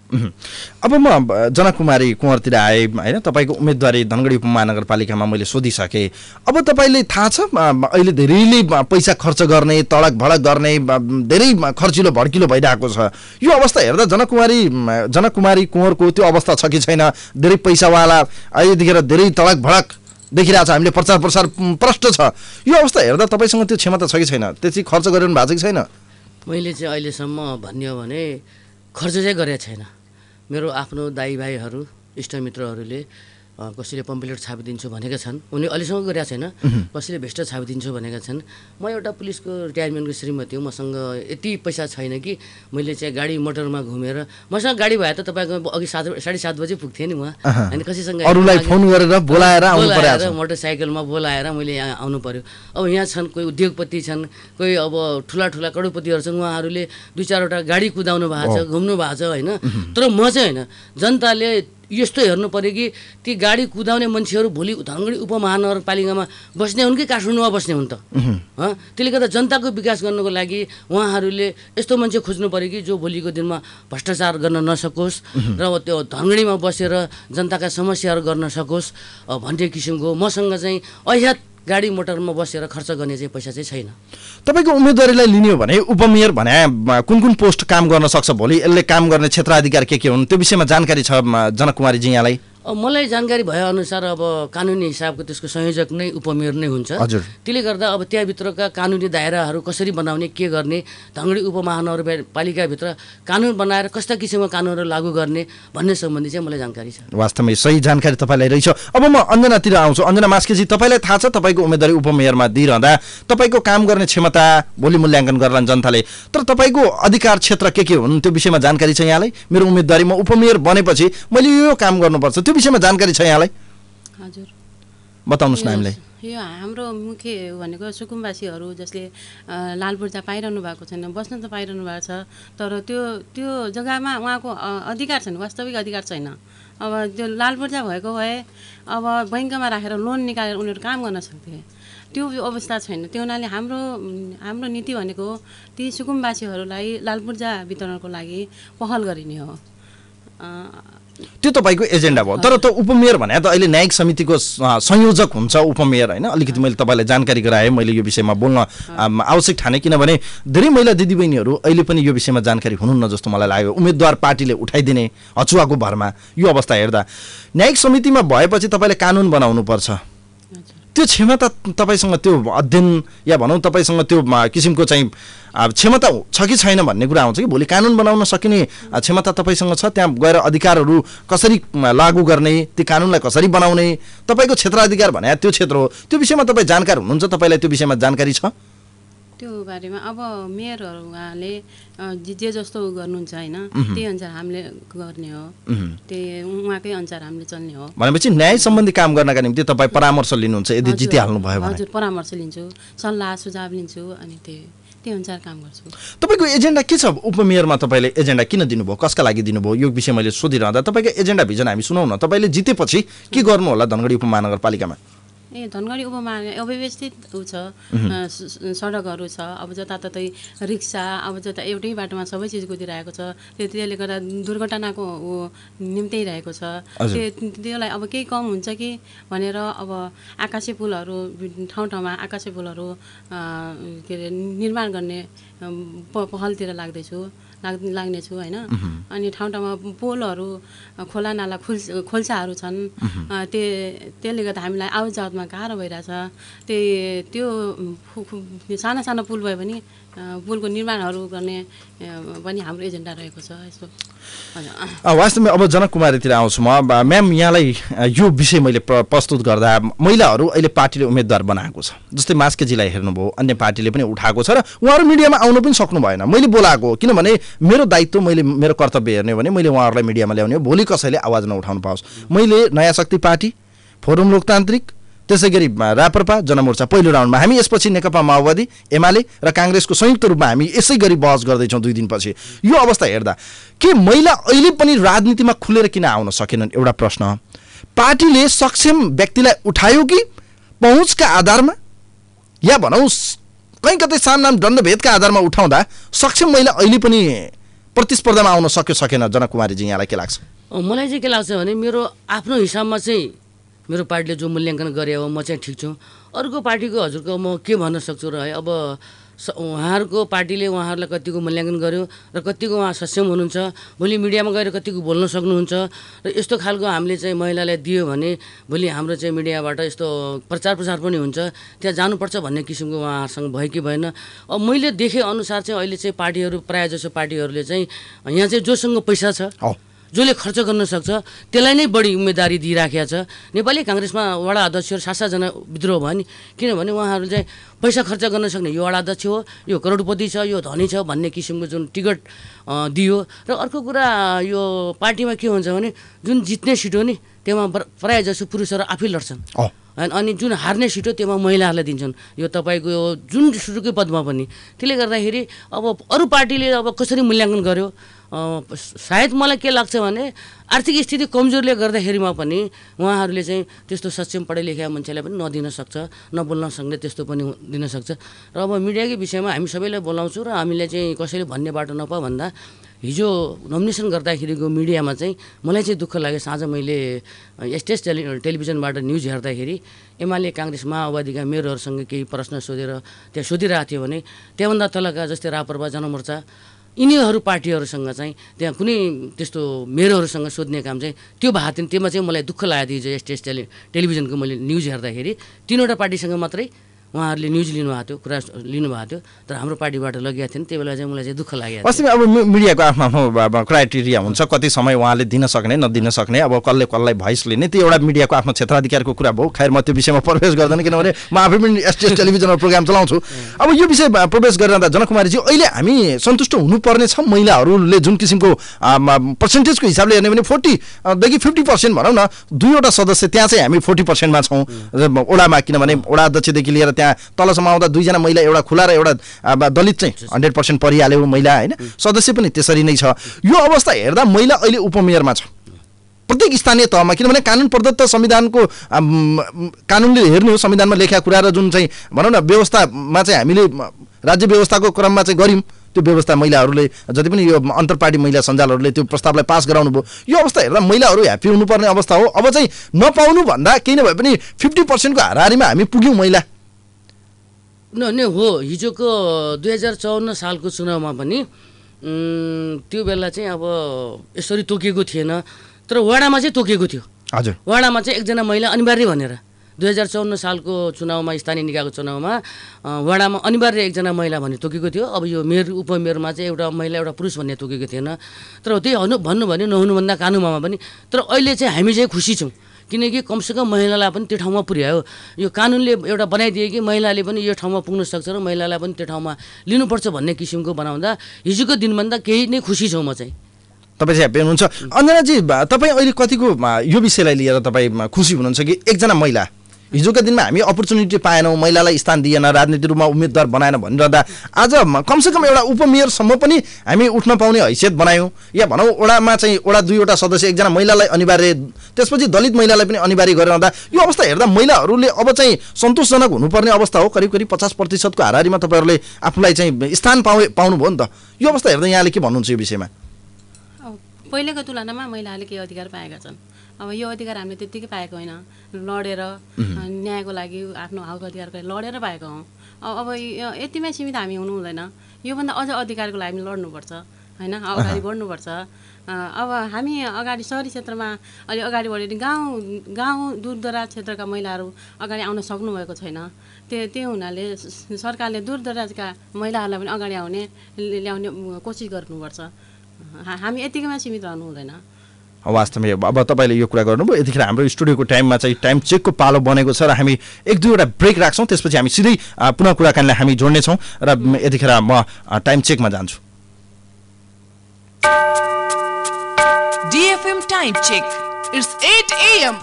Speaker 1: अब म जनकुमारी कुँवरतिर आएँ होइन? तपाईँको उम्मेदवारी धनगढी उपमहानगरपालिकामा मैले सोधिसकेँ। अब तपाईँले थाहा छ अहिले धेरैले पैसा खर्च गर्ने, तडक भडक गर्ने, धेरै खर्चिलो भड्किलो भइरहेको छ। यो अवस्था हेर्दा जनकुमारी कुँवरको त्यो अवस्था छ कि छैन? धेरै पैसावाला यतिखेर धेरै तडक भडक देखिरहेको छ, हामीले प्रचार प्रसार प्रष्ट छ। यो अवस्था हेर्दा तपाईँसँग त्यो क्षमता छ कि छैन? त्यति खर्च गरिरहनु भएको छ कि छैन?
Speaker 15: मैले चाहिँ अहिलेसम्म भन्ने हो भने खर्च चाहिँ गरेको छैन। मेरो आफ्नो दाइ भाइहरू इष्टमित्रहरूले कसैले पम्पलेट छापिदिन्छु भनेका छन्, उनी अहिलेसम्म गरेका छैन। कसैले भेस्ट छापिदिन्छु भनेका छन्। म एउटा पुलिसको रिटायरमेन्टको श्रीमती हो, मसँग यति पैसा छैन कि मैले चाहिँ गाडी मोटरमा घुमेर, मसँग गाडी भए त तपाईँको अघि 7:30 बजे पुग्थेँ नि म, अनि कसैसँग
Speaker 1: अरूलाई फोन गरेर बोलाएर
Speaker 15: मोटरसाइकलमा बोलाएर मैले यहाँ आउनु पर्यो। अब यहाँ छन् कोही उद्योगपति छन्, कोही अब ठुला करोडपतिहरू छन्, उहाँहरूले 2-4वटा गाडी कुदाउनु भएको छ, घुम्नु भएको छ होइन। तर म चाहिँ होइन, जनताले यस्तो हेर्नु पर्यो कि ती गाडी कुदाउने मान्छेहरू भोलि धनगढी उपमहानगरपालिकामा बस्ने हुन् कि काठमाडौँमा बस्ने हुन् त? त्यसले गर्दा जनताको विकास गर्नको लागि उहाँहरूले यस्तो मान्छे खोज्नु पर्यो कि जो भोलिको दिनमा भ्रष्टाचार गर्न नसकोस् र त्यो धनगढीमा बसेर जनताका समस्याहरू गर्न सकोस् भन्ने किसिमको मसँग चाहिँ ऐयात गाडी मोटरमा बसेर खर्च गर्ने चाहिँ पैसा चाहिँ छैन।
Speaker 1: तपाईँको उम्मेदवारीलाई लिने हो भने उपमेयर भने कुन पोस्ट काम गर्न सक्छ भोलि, यसले काम गर्ने क्षेत्राधिकार के हुन्, त्यो विषयमा जानकारी छ जनकुमारीजी यहाँलाई?
Speaker 15: मलाई जानकारी भएअनुसार अब कानुनी हिसाबको त्यसको संयोजक नै उपमेयर नै हुन्छ। त्यसले गर्दा अब त्यहाँभित्रका कानुनी दायराहरू कसरी बनाउने, के गर्ने, धनगढी उपमहानगरपालिकाभित्र कानुन बनाएर कस्ता किसिमको कानुनहरू लागू गर्ने भन्ने सम्बन्धी चाहिँ मलाई जानकारी छ।
Speaker 1: वास्तवमै सही जानकारी तपाईँलाई रहेछ। अब म अञ्जनातिर आउँछु। अञ्जना मास्केजी, तपाईँलाई थाहा छ तपाईँको उम्मेदवारी उपमेयरमा दिइरहँदा तपाईँको काम गर्ने क्षमता भोलि मूल्याङ्कन गर्लान् जनताले, तर तपाईँको अधिकार क्षेत्र के हुन् त्यो विषयमा जानकारी छ यहाँलाई? मेरो उम्मेदवारी म उपमेयर बनेपछि मैले यो काम गर्नुपर्छ, त्यो विषयमा जानकारी छ यहाँलाई?
Speaker 16: हजुर,
Speaker 1: बताउनुहोस् न हामीलाई।
Speaker 16: यो हाम्रो मुख्य भनेको सुकुम्बासीहरू जसले लाल पूर्जा पाइरहनु भएको छैन, बस्न त पाइरहनु भएको छ, तर त्यो जग्गामा उहाँको अधिकार छैन, वास्तविक अधिकार छैन। अब त्यो लाल पूर्जा भएको भए अब बैङ्कमा राखेर लोन निकालेर उनीहरू काम गर्न सक्थे, त्यो अवस्था छैन। त्यो हुनाले हाम्रो नीति भनेको ती सुकुम्बासीहरूलाई लाल पूर्जा वितरणको लागि पहल गरिने हो।
Speaker 1: त्यो तपाईँको एजेन्डा भयो। तर त उपमेयर भने त अहिले न्यायिक समितिको संयोजक हुन्छ उपमेयर होइन। अलिकति मैले तपाईँलाई जानकारी गराएँ, मैले यो विषयमा बोल्न आवश्यक ठाने, किनभने धेरै महिला दिदीबहिनीहरू अहिले पनि यो विषयमा जानकारी हुनुहुन्न जस्तो मलाई लाग्यो। उम्मेदवार पार्टीले उठाइदिने हचुवाको भरमा यो अवस्था हेर्दा न्यायिक समितिमा भएपछि तपाईँले कानुन बनाउनु पर्छ। त्यो क्षमता तपाईँसँग त्यो अध्ययन या भनौँ तपाईँसँग त्यो किसिमको चाहिँ क्षमता छ कि छैन भन्ने कुरा आउँछ कि भोलि कानुन बनाउन सकिने क्षमता तपाईँसँग छ? त्यहाँ गएर अधिकारहरू कसरी लागू गर्ने, ती कानुनलाई कसरी बनाउने, तपाईँको क्षेत्राधिकार भने त्यो क्षेत्र हो, त्यो विषयमा तपाईँ जानकार हुनुहुन्छ? तपाईँलाई त्यो विषयमा जानकारी छ?
Speaker 16: त्यो बारेमा अब मेयरहरू उहाँले जे जस्तो गर्नुहुन्छ होइन, त्यही अनुसार हामीले गर्ने हो, त्यही उहाँकै अनुसार हामीले चल्ने हो।
Speaker 1: भनेपछि न्याय सम्बन्धी काम गर्नका निम्ति तपाईँ परामर्श लिनुहुन्छ यदि जितिहाल्नु भयो भने?
Speaker 16: हजुर, परामर्श लिन्छु, सल्लाह सुझाव लिन्छु, अनि त्यही अनुसार काम गर्छु।
Speaker 1: तपाईँको एजेन्डा के छ? उपमेयरमा तपाईँले एजेन्डा किन दिनुभयो, कसका लागि दिनुभयो, यो विषय मैले सोधिरहँदा तपाईँको एजेन्डा भिजन हामी सुनौ न। तपाईँले जितेपछि के गर्नु होला धनगढी उपमहानगरपालिकामा?
Speaker 16: धनगढी उपमहानगर अव्यवस्थित छ, सडकहरू छ, अब जताततै रिक्सा, अब जता एउटै बाटोमा सबै चिज कुदिरहेको छ, त्यसले गर्दा दुर्घटनाको निम्ति रहेको छ। त्यसलाई अब केही कम हुन्छ कि भनेर अब आकाशे पुलहरू ठाउँ ठाउँमा आकाशे पुलहरू के अरे निर्माण गर्ने पहलतिर लाग्नेछु होइन। अनि ठाउँ ठाउँमा पोलहरू, खोला नाला खोल्साहरू छन्, त्यसले गर्दा हामीलाई आवाज जावतमा गाह्रो भइरहेछ। त्यो साना साना पुल भए पनि पुलको निर्माणहरू गर्ने पनि हाम्रो एजेन्डा रहेको छ। यस्तो
Speaker 1: वास्तवमा अब जनक कुमारीतिर आउँछु म। म्याम, यहाँलाई यो विषय मैले प्रस्तुत गर्दा महिलाहरू अहिले पार्टीले उम्मेदवार बनाएको छ, जस्तै मास्केजीलाई हेर्नुभयो, अन्य पार्टीले पनि उठाएको छ र उहाँहरू मिडियामा आउनु पनि सक्नु भएन। मैले बोलाएको, किनभने मेरो दायित्व, मेरो कर्तव्य हेर्ने भने मैले उहाँहरूलाई मिडियामा ल्याउने हो, भोलि कसैले आवाज नउठाउनु पाओस्। मैले नयाँ शक्ति पार्टी, फोरम लोकतान्त्रिक, त्यसै गरी राप्रपा, जनमोर्चा पहिलो राउन्डमा, हामी यसपछि नेकपा माओवादी, एमाले र काङ्ग्रेसको संयुक्त रूपमा हामी यसै गरी बहस गर्दैछौँ 2 दिनपछि। यो अवस्था हेर्दा के महिला अहिले पनि राजनीतिमा खुलेर किन आउन सकेनन्? एउटा प्रश्न। पार्टीले सक्षम व्यक्तिलाई उठायो कि पहुँचका आधारमा, या भनौँ कहीँ कतै सामनाम दण्डभेदका आधारमा उठाउँदा सक्षम महिला अहिले पनि प्रतिस्पर्धामा आउन सक्यो सकेन? जनक कुमारीजी, यहाँलाई के लाग्छ?
Speaker 15: मलाई चाहिँ के लाग्छ भने मेरो आफ्नो हिसाबमा चाहिँ मेरो पार्टीले जो मूल्याङ्कन गरे हो म चाहिँ ठिक छु। अर्को पार्टीको हजुरको म के भन्न सक्छु र है, अब उहाँहरूको पार्टीले उहाँहरूलाई कतिको मूल्याङ्कन गर्यो र कतिको उहाँ सक्षम हुनुहुन्छ, भोलि मिडियामा गएर कतिको बोल्न सक्नुहुन्छ र यस्तो खालको हामीले चाहिँ महिलालाई दियो भने भोलि हाम्रो चाहिँ मिडियाबाट यस्तो प्रचार प्रसार पनि हुन्छ, त्यहाँ जानुपर्छ भन्ने किसिमको उहाँहरूसँग भयो कि भएन। अब मैले देखेअनुसार चाहिँ अहिले चाहिँ पार्टीहरू, प्रायः जसो पार्टीहरूले चाहिँ यहाँ चाहिँ जोसँग पैसा छ, जसले खर्च गर्न सक्छ त्यसलाई नै बढी उम्मेदवारी दिइराखेको छ। नेपाली काङ्ग्रेसमा वडा अध्यक्षहरू 7-7 जना विद्रोह भयो नि, किनभने उहाँहरू चाहिँ पैसा खर्च गर्न सक्ने यो वडा अध्यक्ष हो, यो करोडपति छ, यो धनी छ भन्ने किसिमको जुन टिकट दियो। र अर्को कुरा यो पार्टीमा के हुन्छ भने जुन जित्ने सिट हो नि त्यसमा प्रायः जसो पुरुषहरू आफै लड्छन्, अनि जुन हार्ने सिट हो त्यसमा महिलाहरूलाई दिन्छन्। यो तपाईँको जुन सुरुकै पदमा पनि। त्यसले गर्दाखेरि अब अरू पार्टीले अब कसरी मूल्याङ्कन गर्यो, सायद मलाई के लाग्छ भने आर्थिक स्थिति कमजोरले गर्दाखेरिमा पनि उहाँहरूले चाहिँ त्यस्तो सक्षम पढे लेखेका मान्छेलाई पनि नदिन सक्छ, नबोल्न सक्ने त्यस्तो पनि दिन सक्छ। र अब मिडियाकै विषयमा हामी सबैलाई बोलाउँछौँ र हामीले चाहिँ कसैले भन्ने बाटो नपाऊ भन्दा हिजो नोमिनेसन गर्दाखेरिको मिडियामा चाहिँ मलाई चाहिँ दुःख लाग्यो। साँझ मैले स्टेज टेलिभिजनबाट न्युज हेर्दाखेरि एमाले काङ्ग्रेस माओवादीका मेयरहरूसँग केही प्रश्न त्यहाँ सोधिरहेको थियो भने त्यहाँभन्दा तलका जस्तै राप्रपा, जनमोर्चा यिनीहरू पार्टीहरूसँग चाहिँ त्यहाँ कुनै त्यस्तो मेयरहरूसँग सोध्ने काम चाहिँ त्यो भएको थियो। त्यसमा चाहिँ मलाई दुःख लागेको थियो। हिजो स्टेज टेलिभिजनको मैले न्युज हेर्दाखेरि 3वटा पार्टीसँग मात्रै उहाँहरूले न्युज लिनुभएको थियो, कुरा लिनुभएको थियो, तर हाम्रो पार्टीबाट लगेको थिएन। त्यही बेला चाहिँ मलाई चाहिँ दुःख लागेको थियो।
Speaker 1: वास्तवमा अब मिडियाको आफ्नो आफ्नो क्राइटेरिया हुन्छ, कति समय उहाँले दिन सक्ने नदिन सक्ने, अब कसलाई भोइस लिने, त्यो एउटा मिडियाको आफ्नो क्षेत्राधिकारको कुरा भयो। खैर म त्यो विषयमा प्रवेश गर्दैन, किनभने म आफै पनि स्टेज टेलिभिजनमा प्रोग्राम चलाउँछु। अब यो विषय प्रवेश गरिरहँदा जनकुमारीजी, अहिले हामी सन्तुष्ट हुनुपर्ने छ महिलाहरूले जुन किसिमको पर्सेन्टेजको हिसाबले हेर्ने भने 40देखि 50% भनौँ न, 2वटा सदस्य त्यहाँ चाहिँ हामी 40%मा छौँ ओडामा, किनभने ओडा अध्यक्षदेखि लिएर त्यहाँ तलसम्म आउँदा 2 जना महिला, एउटा खुला र एउटा दलित चाहिँ 100% परिहाल्यो महिला होइन, सदस्य पनि त्यसरी नै छ। यो अवस्था हेर्दा महिला अहिले उपमेयरमा छ प्रत्येक स्थानीय तहमा, किनभने कानुन प्रदत्त संविधानको कानुनले हेर्नु, संविधानमा लेखेका कुरा र जुन चाहिँ भनौँ न व्यवस्थामा चाहिँ हामीले राज्य व्यवस्थाको क्रममा चाहिँ गऱ्यौँ, त्यो व्यवस्था महिलाहरूले जति पनि यो अन्तर्पार्टी महिला सञ्जालहरूले त्यो प्रस्तावलाई पास गराउनु भयो यो अवस्था हेर्दा महिलाहरू ह्याप्पी हुनुपर्ने अवस्था हो। अब चाहिँ नपाउनु भन्दा केही नभए पनि 50% को हाराहारीमा हामी पुग्यौँ महिला
Speaker 15: नै हो। हिजोको 2054 सालको चुनावमा पनि त्यो बेला चाहिँ अब यसरी तोकिएको थिएन, तर वडामा चाहिँ तोकिएको थियो।
Speaker 1: हजुर,
Speaker 15: वडामा चाहिँ एकजना महिला अनिवार्य भनेर 2054 सालको चुनावमा स्थानीय निकायको चुनावमा वडामा अनिवार्य एकजना महिला भन्ने तोकेको थियो। अब यो मेयर उपमेयरमा चाहिँ एउटा महिला एउटा पुरुष भन्ने तोकेको थिएन। तर त्यही भन्नु भने नहुनुभन्दा कानुनमा पनि। तर अहिले चाहिँ हामी चाहिँ खुसी छौँ, किनकि कमसेकम महिलालाई पनि त्यो ठाउँमा पुर्यायो। यो कानुनले एउटा बनाइदिए कि महिलाले पनि यो ठाउँमा पुग्न सक्छ र महिलालाई पनि त्यो ठाउँमा लिनुपर्छ भन्ने किसिमको बनाउँदा हिजोको दिनभन्दा केही नै खुसी छौँ म चाहिँ।
Speaker 1: तपाईँ चाहिँ ह्याप्पी हुनुहुन्छ? अञ्जनाजी, तपाईँ अहिले कतिको यो विषयलाई लिएर तपाईँ खुसी हुनुहुन्छ कि एकजना महिला हिजोका दिनमा हामी अपर्च्युनिटी पाएनौँ, महिलालाई स्थान दिएन, राजनीति रूपमा उम्मेदवार बनाएन भनिरहँदा आज कमसेकम एउटा उपमेयरसम्म पनि हामी उठ्न पाउने हैसियत बनायौँ, या भनौँ वडामा चाहिँ वडा 2वटा सदस्य एकजना महिलालाई अनिवार्य, त्यसपछि दलित महिलालाई पनि अनिवार्य गरिरहँदा यो अवस्था हेर्दा महिलाहरूले अब चाहिँ सन्तोषजनक हुनुपर्ने अवस्था हो। करिब 50% को हाराहारीमा तपाईँहरूले आफूलाई चाहिँ स्थान पाउनुभयो नि त। यो अवस्था हेर्दा यहाँले के भन्नुहुन्छ यो विषयमा?
Speaker 16: पहिलेको तुलनामा महिलाहरूले केही अधिकार पाएका छन्। अब यो अधिकार हामीले त्यत्तिकै पाएको होइन, लडेर न्यायको लागि आफ्नो हक अधिकारको लागि लडेर पाएको हौँ। अब यतिमै सीमित हामी हुनु हुँदैन, योभन्दा अझ अधिकारको लागि हामी लड्नुपर्छ होइन, अगाडि बढ्नुपर्छ। अब हामी अगाडि सहरी क्षेत्रमा अलि अगाडि बढेर गाउँ दूरदराज क्षेत्रका महिलाहरू अगाडि आउन सक्नुभएको छैन। त्यो हुनाले सरकारले दूरदराजका महिलाहरूलाई पनि अगाडि ल्याउने कोसिस गर्नुपर्छ। हामी यतिकैमा सीमित रहनु हुँदैन।
Speaker 1: वास्तवमै अब तपाईँले यो कुरा गर्नुभयो। यतिखेर हाम्रो स्टुडियोको टाइममा चाहिँ टाइम चेकको पालो बनेको छ र हामी 1-2वटा ब्रेक राख्छौँ, त्यसपछि हामी सिधै पुनः कुराकानीलाई हामी जोड्नेछौँ र यतिखेर म टाइम चेकमा जान्छु।
Speaker 17: DFM time check. It's 8 AM.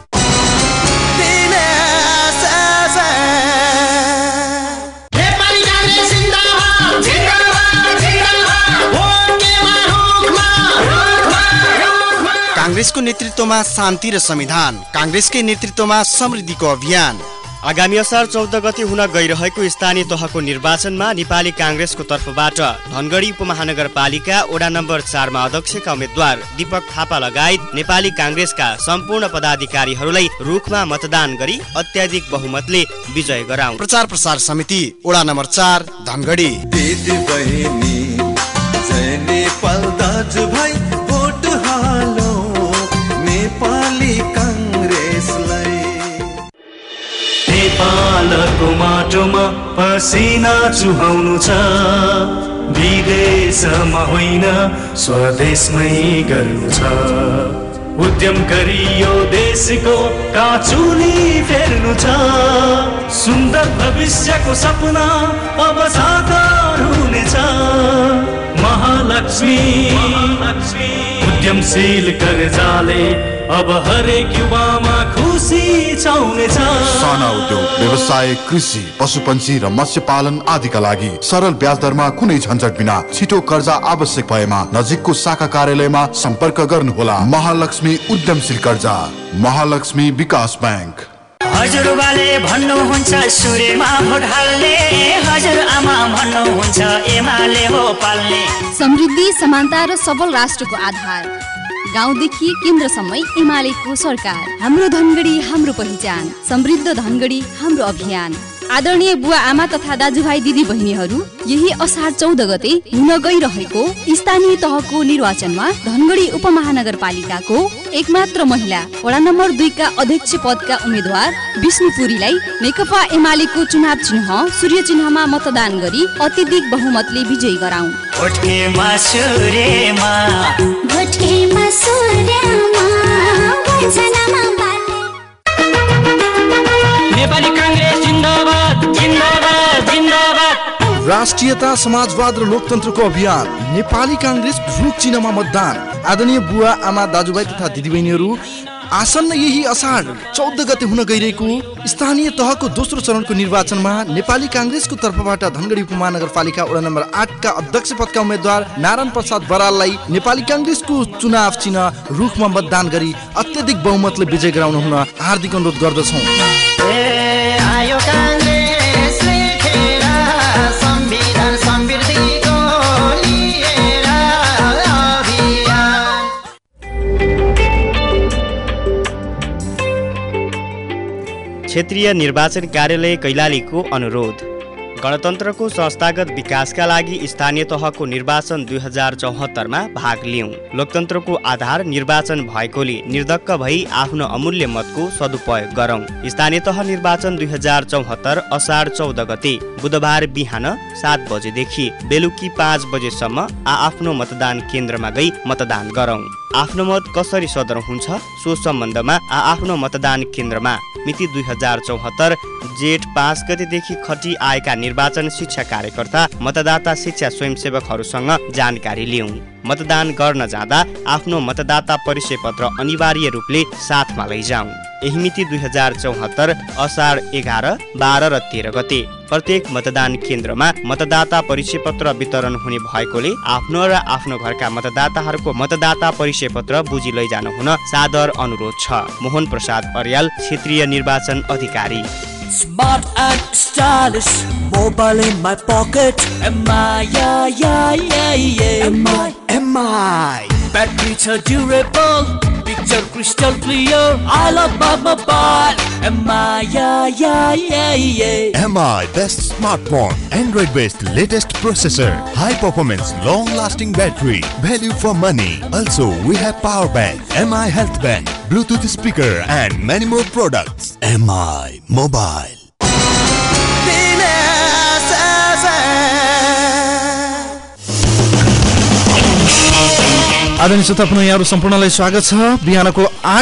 Speaker 18: कांग्रेसको नेतृत्वमा शान्ति र संविधान, कांग्रेसकै नेतृत्वमा समृद्धिको अभियान।
Speaker 12: आगामी असार 14 गते हुन गइरहेको स्थानीय तहको निर्वाचनमा नेपाली कांग्रेसको तर्फबाट धनगढी उपमहानगरपालिका वडा नम्बर 4 मा अध्यक्षका उम्मेद्वार दीपक थापा लगायत नेपाली कांग्रेसका सम्पूर्ण पदाधिकारीहरूलाई रुखमा मतदान गरी अत्याधिक बहुमतले विजय गराउँ।
Speaker 18: प्रचार प्रसार समिति वडा नम्बर 4 धनगढी।
Speaker 6: दिदी बहिनी जय नेपाल दाजुभाइ भोट हालो नेपाली कांग्रेसलाई।
Speaker 2: नेपालको माटोमा पसिना चुहाउनु छ, विदेशमा होइन स्वदेशमै गर्नु छ। उद्यम गरियो देशको काचुली फेर्नु छ, सुन्दर भविष्यको सपना अब साकार हुनेछ। महालक्ष्मी उद्यमशील कर्जाले अब हरेक युवामा खुसी छाउनेछ।
Speaker 19: साना उद्योग, व्यवसाय, कृषि, पशुपन्छी र मत्स्य पालन आदिका लागि सरल ब्याज दरमा कुनै झन्झट बिना छिटो कर्जा आवश्यक भएमा नजिकको शाखा कार्यालयमा सम्पर्क गर्नुहोला। महालक्ष्मी उद्यमशील कर्जा, महालक्ष्मी विकास ब्याङ्क।
Speaker 2: हजुरबाले भन्नुहुन्छ सूर्यमा भोट हाल्ने, हजुरआमा भन्नुहुन्छ एमाले हो पाल्ने।
Speaker 5: समृद्धि, समानता र सबल राष्ट्रको आधार, गाउँदेखि केन्द्रसम्म एमालेको सरकार। हाम्रो धनगढी हाम्रो पहिचान, समृद्ध धनगढी हाम्रो अभियान। आदरणीय बुवा आमा तथा दाजुभाइ दिदी बहिनीहरू, यही असार 14 गते हुन गइरहेको स्थानीय तहको निर्वाचनमा धनगढी उपमहानगरपालिकाको एकमात्र महिला वडा नम्बर 2 का अध्यक्ष पदका उम्मेद्वार विष्णुपुरीलाई नेकपा एमालेको चुनाव चिन्ह सूर्य चिन्हमा मतदान गरी अत्यधिक बहुमतले विजयी गराउँ।
Speaker 2: नेपाली कांग्रेस जिन्दाबाद जिन्दाबाद जिन्दाबाद।
Speaker 1: राष्ट्रियता, समाजवाद र लोकतन्त्रको अभियान, नेपाली कांग्रेस रुख चिन्हमा मतदान। आदरणीय बुवा आमा दाजुभाइ तथा दिदीबहिनीहरू, आसन्न यही असार 14 गते हुन गइरहेको स्थानीय तहको दोस्रो चरणको निर्वाचनमा नेपाली कांग्रेसको तर्फबाट धनगढी उपमहानगरपालिका वडा नम्बर 8 का अध्यक्ष पदका उम्मेद्वार नारायण प्रसाद बराललाई नेपाली कांग्रेसको चुनाव चिन्ह रुखमा मतदान गरी अत्यधिक बहुमतले विजय गराउन हुन हार्दिक अनुरोध गर्दछौँ।
Speaker 2: आयो कांग्रेस लेखेर संविधान समृद्धिको
Speaker 12: क्षेत्रीय निर्वाचन कार्यालय कैलालीको अनुरोध। गणतन्त्रको संस्थागत विकासका लागि स्थानीय तहको निर्वाचन 2074मा भाग लिऊँ। लोकतन्त्रको आधार निर्वाचन भएकोले निर्धक्क भई आफ्नो अमूल्य मतको सदुपयोग गरौँ। स्थानीय तह निर्वाचन 2074 असार 14 गते बुधबार बिहान 7 बजेदेखि बेलुकी 5 बजेसम्म आफ्नो मतदान केन्द्रमा गई मतदान गरौँ। आफ्नो मत कसरी सदर हुन्छ सो सम्बन्धमा आफ्नो मतदान केन्द्रमा मिति 2074 जेठ 5 गतेदेखि खटी आएका निर्वाचन शिक्षा कार्यकर्ता मतदाता शिक्षा स्वयंसेवकहरूसँग जानकारी लिऊँ। मतदान गर्न जाँदा आफ्नो मतदाता परिचय पत्र अनिवार्य रूपले साथमा लैजाउँ। यही मिति 2074 असार 11, 12 र 13 गते प्रत्येक मतदान केन्द्रमा मतदाता परिचय पत्र वितरण हुने भएकोले आफ्नो र आफ्नो घरका मतदाताहरूको मतदाता परिचय पत्र बुझी लैजानु हुन सादर अनुरोध छ। मोहन प्रसाद अर्याल, क्षेत्रीय निर्वाचन अधिकारी।
Speaker 2: Smart and stylish, mobile in my pocket. MI. Battery so durable, picture crystal clear. I love my mobile.
Speaker 20: MI best smartphone, Android based latest processor, high performance, long lasting battery, value for money. Also we have power bank, MI health band, Bluetooth speaker and many more products. MI mobile.
Speaker 1: आदरणीय श्रोता पुनः यहाँहरू सम्पूर्णलाई स्वागत छ। बिहानको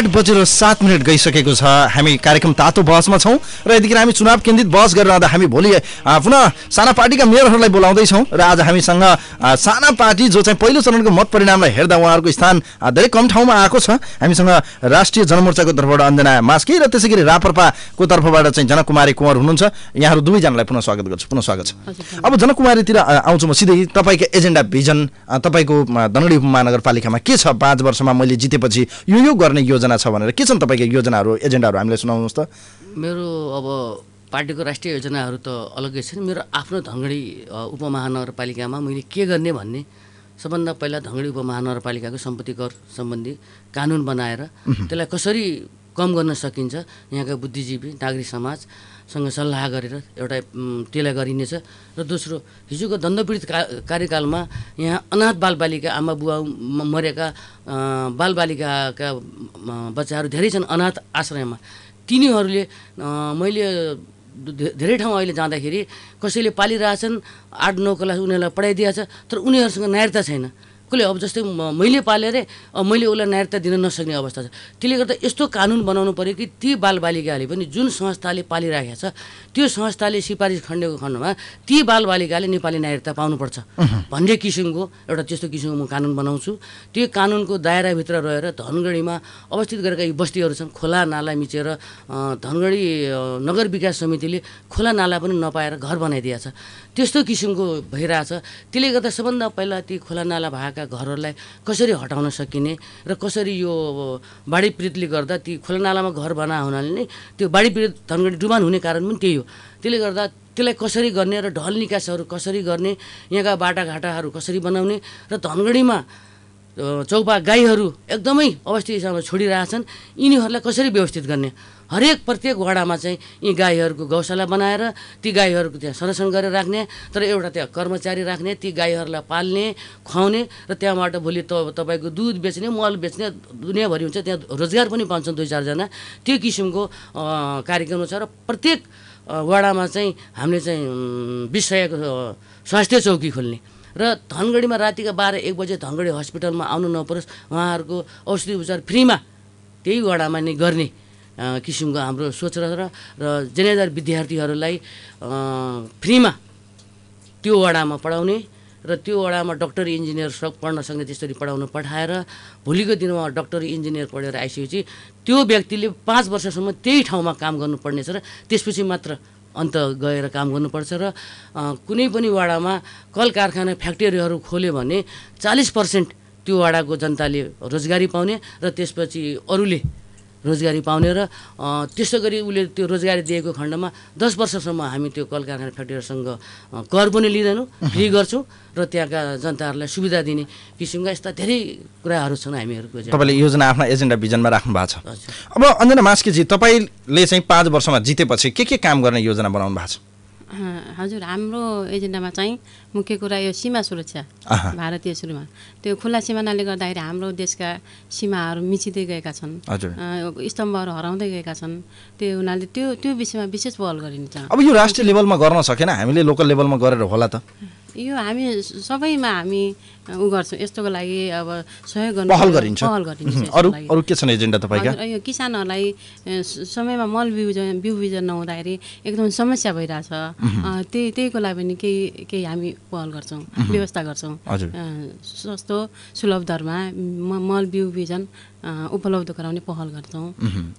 Speaker 1: 8:07 गइसकेको छ। हामी कार्यक्रम तातो बहसमा छौँ र यतिखेर हामी चुनाव केन्द्रित बहस गरिरहँदा हामी भोलि पुनः साना पार्टीका मेयरहरूलाई बोलाउँदैछौँ र आज हामीसँग साना पार्टी जो चाहिँ पहिलो चरणको मत परिणामलाई हेर्दा उहाँहरूको स्थान धेरै कम ठाउँमा आएको छ। हामीसँग राष्ट्रिय जनमोर्चाको तर्फबाट अञ्जना मास्की र त्यसै गरी राप्रपाको तर्फबाट चाहिँ जनकुमारी कुँवर हुनुहुन्छ। यहाँहरू दुवैजनालाई पुनः स्वागत गर्छु। पुनः स्वागत छ। अब जनकुमारीतिर आउँछु म सिधै। तपाईँको एजेन्डा भिजन, तपाईँको धनगढी उपमहानगरपालिकामा के छ? 5 वर्षमा मैले जितेपछि यो गर्ने योजना छ भनेर के छन् तपाईँको योजनाहरू, एजेन्डाहरू हामीलाई सुनाउनुहोस् त।
Speaker 15: मेरो अब पार्टीको राष्ट्रिय योजनाहरू त अलग्गै छन्। मेरो आफ्नो धनगढी उपमहानगरपालिकामा मैले के गर्ने भन्ने सबभन्दा पहिला धनगढी उपमहानगरपालिकाको सम्पत्ति कर सम्बन्धी कानुन बनाएर त्यसलाई कसरी कम गर्न सकिन्छ यहाँका बुद्धिजीवी नागरिक समाजसँग सल्लाह गरेर एउटा त्यसलाई गरिनेछ। र दोस्रो, हिजोको दण्डपीडित कार्यकालमा यहाँ अनाथ बालबालिका, आमा बुवा मरेका बालबालिकाका बच्चाहरू धेरै छन् अनाथ आश्रयमा। तिनीहरूले मैले धेरै ठाउँ अहिले जाँदाखेरि कसैले पालिरहेछन्, 8-9 क्लास उनीहरूलाई पढाइदिएछ, तर उनीहरूसँग नागरिकता छैन। कसले अब जस्तै मैले पालेर मैले उसलाई नागरिकता दिन नसक्ने अवस्था छ। त्यसले गर्दा यस्तो कानुन बनाउनु पर्यो कि ती बालबालिकाले पनि जुन संस्थाले पालिरहेको छ त्यो संस्थाले सिफारिस खण्डेको खण्डमा ती बालबालिकाले नेपाली नागरिकता पाउनुपर्छ भन्ने किसिमको एउटा त्यस्तो किसिमको म कानुन बनाउँछु। त्यो कानुनको दायराभित्र रहेर धनगढीमा अवस्थित गरेका यी बस्तीहरू छन्, खोला नाला मिचेर धनगढी नगर विकास समितिले खोला नाला पनि नपाएर घर बनाइदिएको छ। त्यस्तो किसिमको भइरहेछ। त्यसले गर्दा सबभन्दा पहिला ती खोला नाला भएका घरहरूलाई कसरी हटाउन सकिने र कसरी यो बाढी पीडितले गर्दा ती खोला नालामा घर बना हुनाले नै त्यो बाढी पीडित धनगढी डुबान हुने कारण पनि त्यही हो। त्यसले गर्दा त्यसलाई कसरी गर्ने र ढल निकासहरू कसरी गर्ने, यहाँका बाटाघाटाहरू कसरी बनाउने र धनगढीमा चौपा गाईहरू एकदमै अवस्थित हिसाबमा छोडिरहेछन्, यिनीहरूलाई कसरी व्यवस्थित गर्ने। हरेक प्रत्येक वडामा चाहिँ यी गाईहरूको गौशाला बनाएर ती गाईहरूको त्यहाँ संरक्षण गरेर राख्ने, तर एउटा त्यहाँ कर्मचारी राख्ने, ती गाईहरूलाई पाल्ने, खुवाउने र त्यहाँबाट भोलि तपाईँको दुध बेच्ने, मल बेच्ने दुनियाँभरि हुन्छ, त्यहाँ रोजगार पनि पाउँछन् 2-4 जना। त्यो किसिमको कार्यक्रम छ र प्रत्येक वडामा चाहिँ हामीले चाहिँ 20 सयको स्वास्थ्य चौकी खोल्ने र धनगढीमा रातिका 12-1 बजे धनगढी हस्पिटलमा आउनु नपरोस्, उहाँहरूको औषधि उपचार फ्रीमा त्यही वडामा नै गर्ने किसिमको हाम्रो सोच र जेनेदार विद्यार्थीहरूलाई फ्रीमा त्यो वडामा पढाउने र त्यो वडामा डक्टर इन्जिनियर पढ्न सक्ने त्यसरी पढाउन पठाएर भोलिको दिनमा डक्टर इन्जिनियर पढेर आइसकेपछि त्यो व्यक्तिले 5 वर्षसम्म त्यही ठाउँमा काम गर्नुपर्नेछ र त्यसपछि मात्र अन्त गएर काम गर्नुपर्छ। र कुनै पनि वडामा कल कारखाना फ्याक्ट्रीहरू खोल्यो भने 40% त्यो वडाको जनताले रोजगारी पाउने र त्यसपछि अरूले रोजगारी पाउने र त्यसो गरी उसले त्यो रोजगारी दिएको खण्डमा 10 वर्षसम्म हामी त्यो कल कारखाना फ्याक्ट्रीहरूसँग कर पनि लिँदैनौँ, फ्री गर्छौँ र त्यहाँका जनताहरूलाई सुविधा दिने किसिमका यस्ता धेरै कुराहरू छन् हामीहरूको।
Speaker 1: तपाईँले योजना आफ्ना एजेन्डा भिजनमा राख्नु भएको छ। अब अञ्जना मास्केजी, तपाईँले चाहिँ 5 वर्षमा जितेपछि के काम गर्ने योजना बनाउनु भएको छ?
Speaker 16: हजुर, हाम्रो एजेन्डामा चाहिँ मुख्य कुरा यो सीमा सुरक्षा, भारतीय सीमा, त्यो खुल्ला सिमानाले गर्दाखेरि हाम्रो देशका सीमाहरू मिचिँदै गएका छन्, स्तम्भहरू हराउँदै गएका छन्। त्यो हुनाले त्यो विषयमा विशेष पहल गरिन्छ।
Speaker 1: अब यो राष्ट्रिय लेभलमा गर्न सकेन, हामीले लोकल लेभलमा गरेर होला त?
Speaker 16: यो हामी सबैमा हामी गर्छौँ, यस्तोको लागि अब सहयोग गर्नु
Speaker 1: पहल गरिन्छ। अरू के छन् एजेन्डा तपाईँका?
Speaker 16: यो किसानहरूलाई समयमा मल बिउ नहुँदाखेरि एकदम समस्या भइरहेछ, त्यहीको लागि पनि केही हामी पहल गर्छौँ, व्यवस्था गर्छौँ। सस्तो सुलभ दरमा मल बिउ बिजन उपलब्ध गराउने पहल गर्छौँ।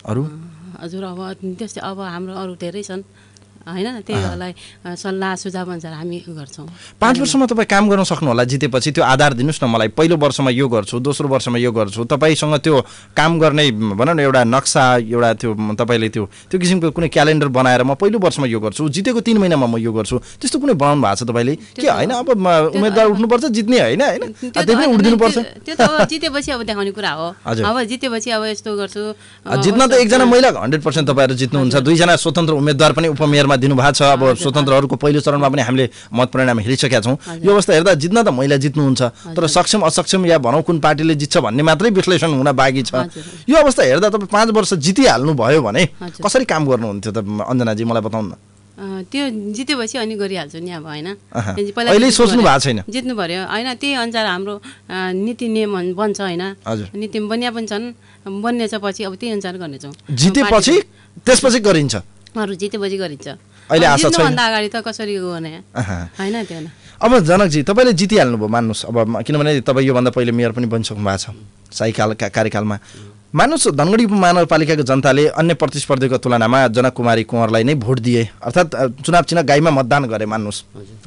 Speaker 16: हजुर, अब त्यस्तै अब हाम्रो अरू धेरै छन् होइन, त्यहीलाई सल्लाह सुझाव अनुसार हामी गर्छौँ।
Speaker 1: 5 वर्षमा तपाईँ काम गर्न सक्नु होला जितेपछि, त्यो आधार दिनुहोस् न मलाई। पहिलो वर्षमा यो गर्छु, दोस्रो वर्षमा यो गर्छु, तपाईँसँग त्यो काम गर्ने भनौँ न एउटा नक्सा, एउटा त्यो तपाईँले त्यो किसिमको कुनै क्यालेन्डर बनाएर म पहिलो वर्षमा यो गर्छु, जितेको 3 महिनामा म यो गर्छु, त्यस्तो कुनै बनाउनु भएको छ तपाईँले कि होइन? अब उम्मेदवार उठ्नुपर्छ जित्ने होइन, त्यही पनि उठिदिनुपर्छ।
Speaker 16: त्यो त अब जितेपछि अब देखाउने कुरा हो। अब जितेपछि अब यस्तो गर्छु।
Speaker 1: जित्न त एकजना महिला 100% तपाईँहरू जित्नुहुन्छ, 2जना स्वतन्त्र उम्मेदवार पनि उपमेयरमा दिनुभएको छ। अब स्वतन्त्रहरूको पहिलो चरणमा पनि हामीले मत परिणाम हेरिसकेका छौँ। यो अवस्था हेर्दा जित्न त महिला जित्नुहुन्छ, तर सक्षम असक्षम या भनौँ कुन पार्टीले जित्छ भन्ने मात्रै विश्लेषण हुन बाँकी छ। यो अवस्था हेर्दा तपाईँ 5 वर्ष जितिहाल्नु भयो भने कसरी काम गर्नुहुन्थ्यो त अञ्जनाजी, मलाई बताउनु न।
Speaker 16: त्यो जितेपछि अनि गरिहाल्छु नि अब होइन,
Speaker 1: अहिले सोच्नु भएको छैन?
Speaker 16: जित्नु पर्यो होइन, त्यही अनुसार हाम्रो नीति नियम बन्छ होइन, नीति बनिया पनि छन्, बन्ने छ पछि अब त्यही अनुसार गर्नेछौँ।
Speaker 1: जितेपछि त्यसपछि गरिन्छ,
Speaker 16: अरू जितेपछि गरिन्छ।
Speaker 1: अहिले आशा छैन
Speaker 16: भन्दा अगाडि त कसरी गर्ने होइन त्यो।
Speaker 1: अब जनकजी तपाईँले जितिहाल्नु भयो मान्नुहोस्, अब किनभने तपाईँ योभन्दा पहिले मेयर पनि बनिसक्नु भएको छ शाही कार्यकालमा। मान्नुहोस् धनगढी उपमहानगरपालिकाको जनताले अन्य प्रतिस्पर्धीको तुलनामा जनक कुमारी कुँवरलाई नै भोट दिए, अर्थात् चुनाव चिन्ह गाईमा मतदान गरे मान्नुहोस्।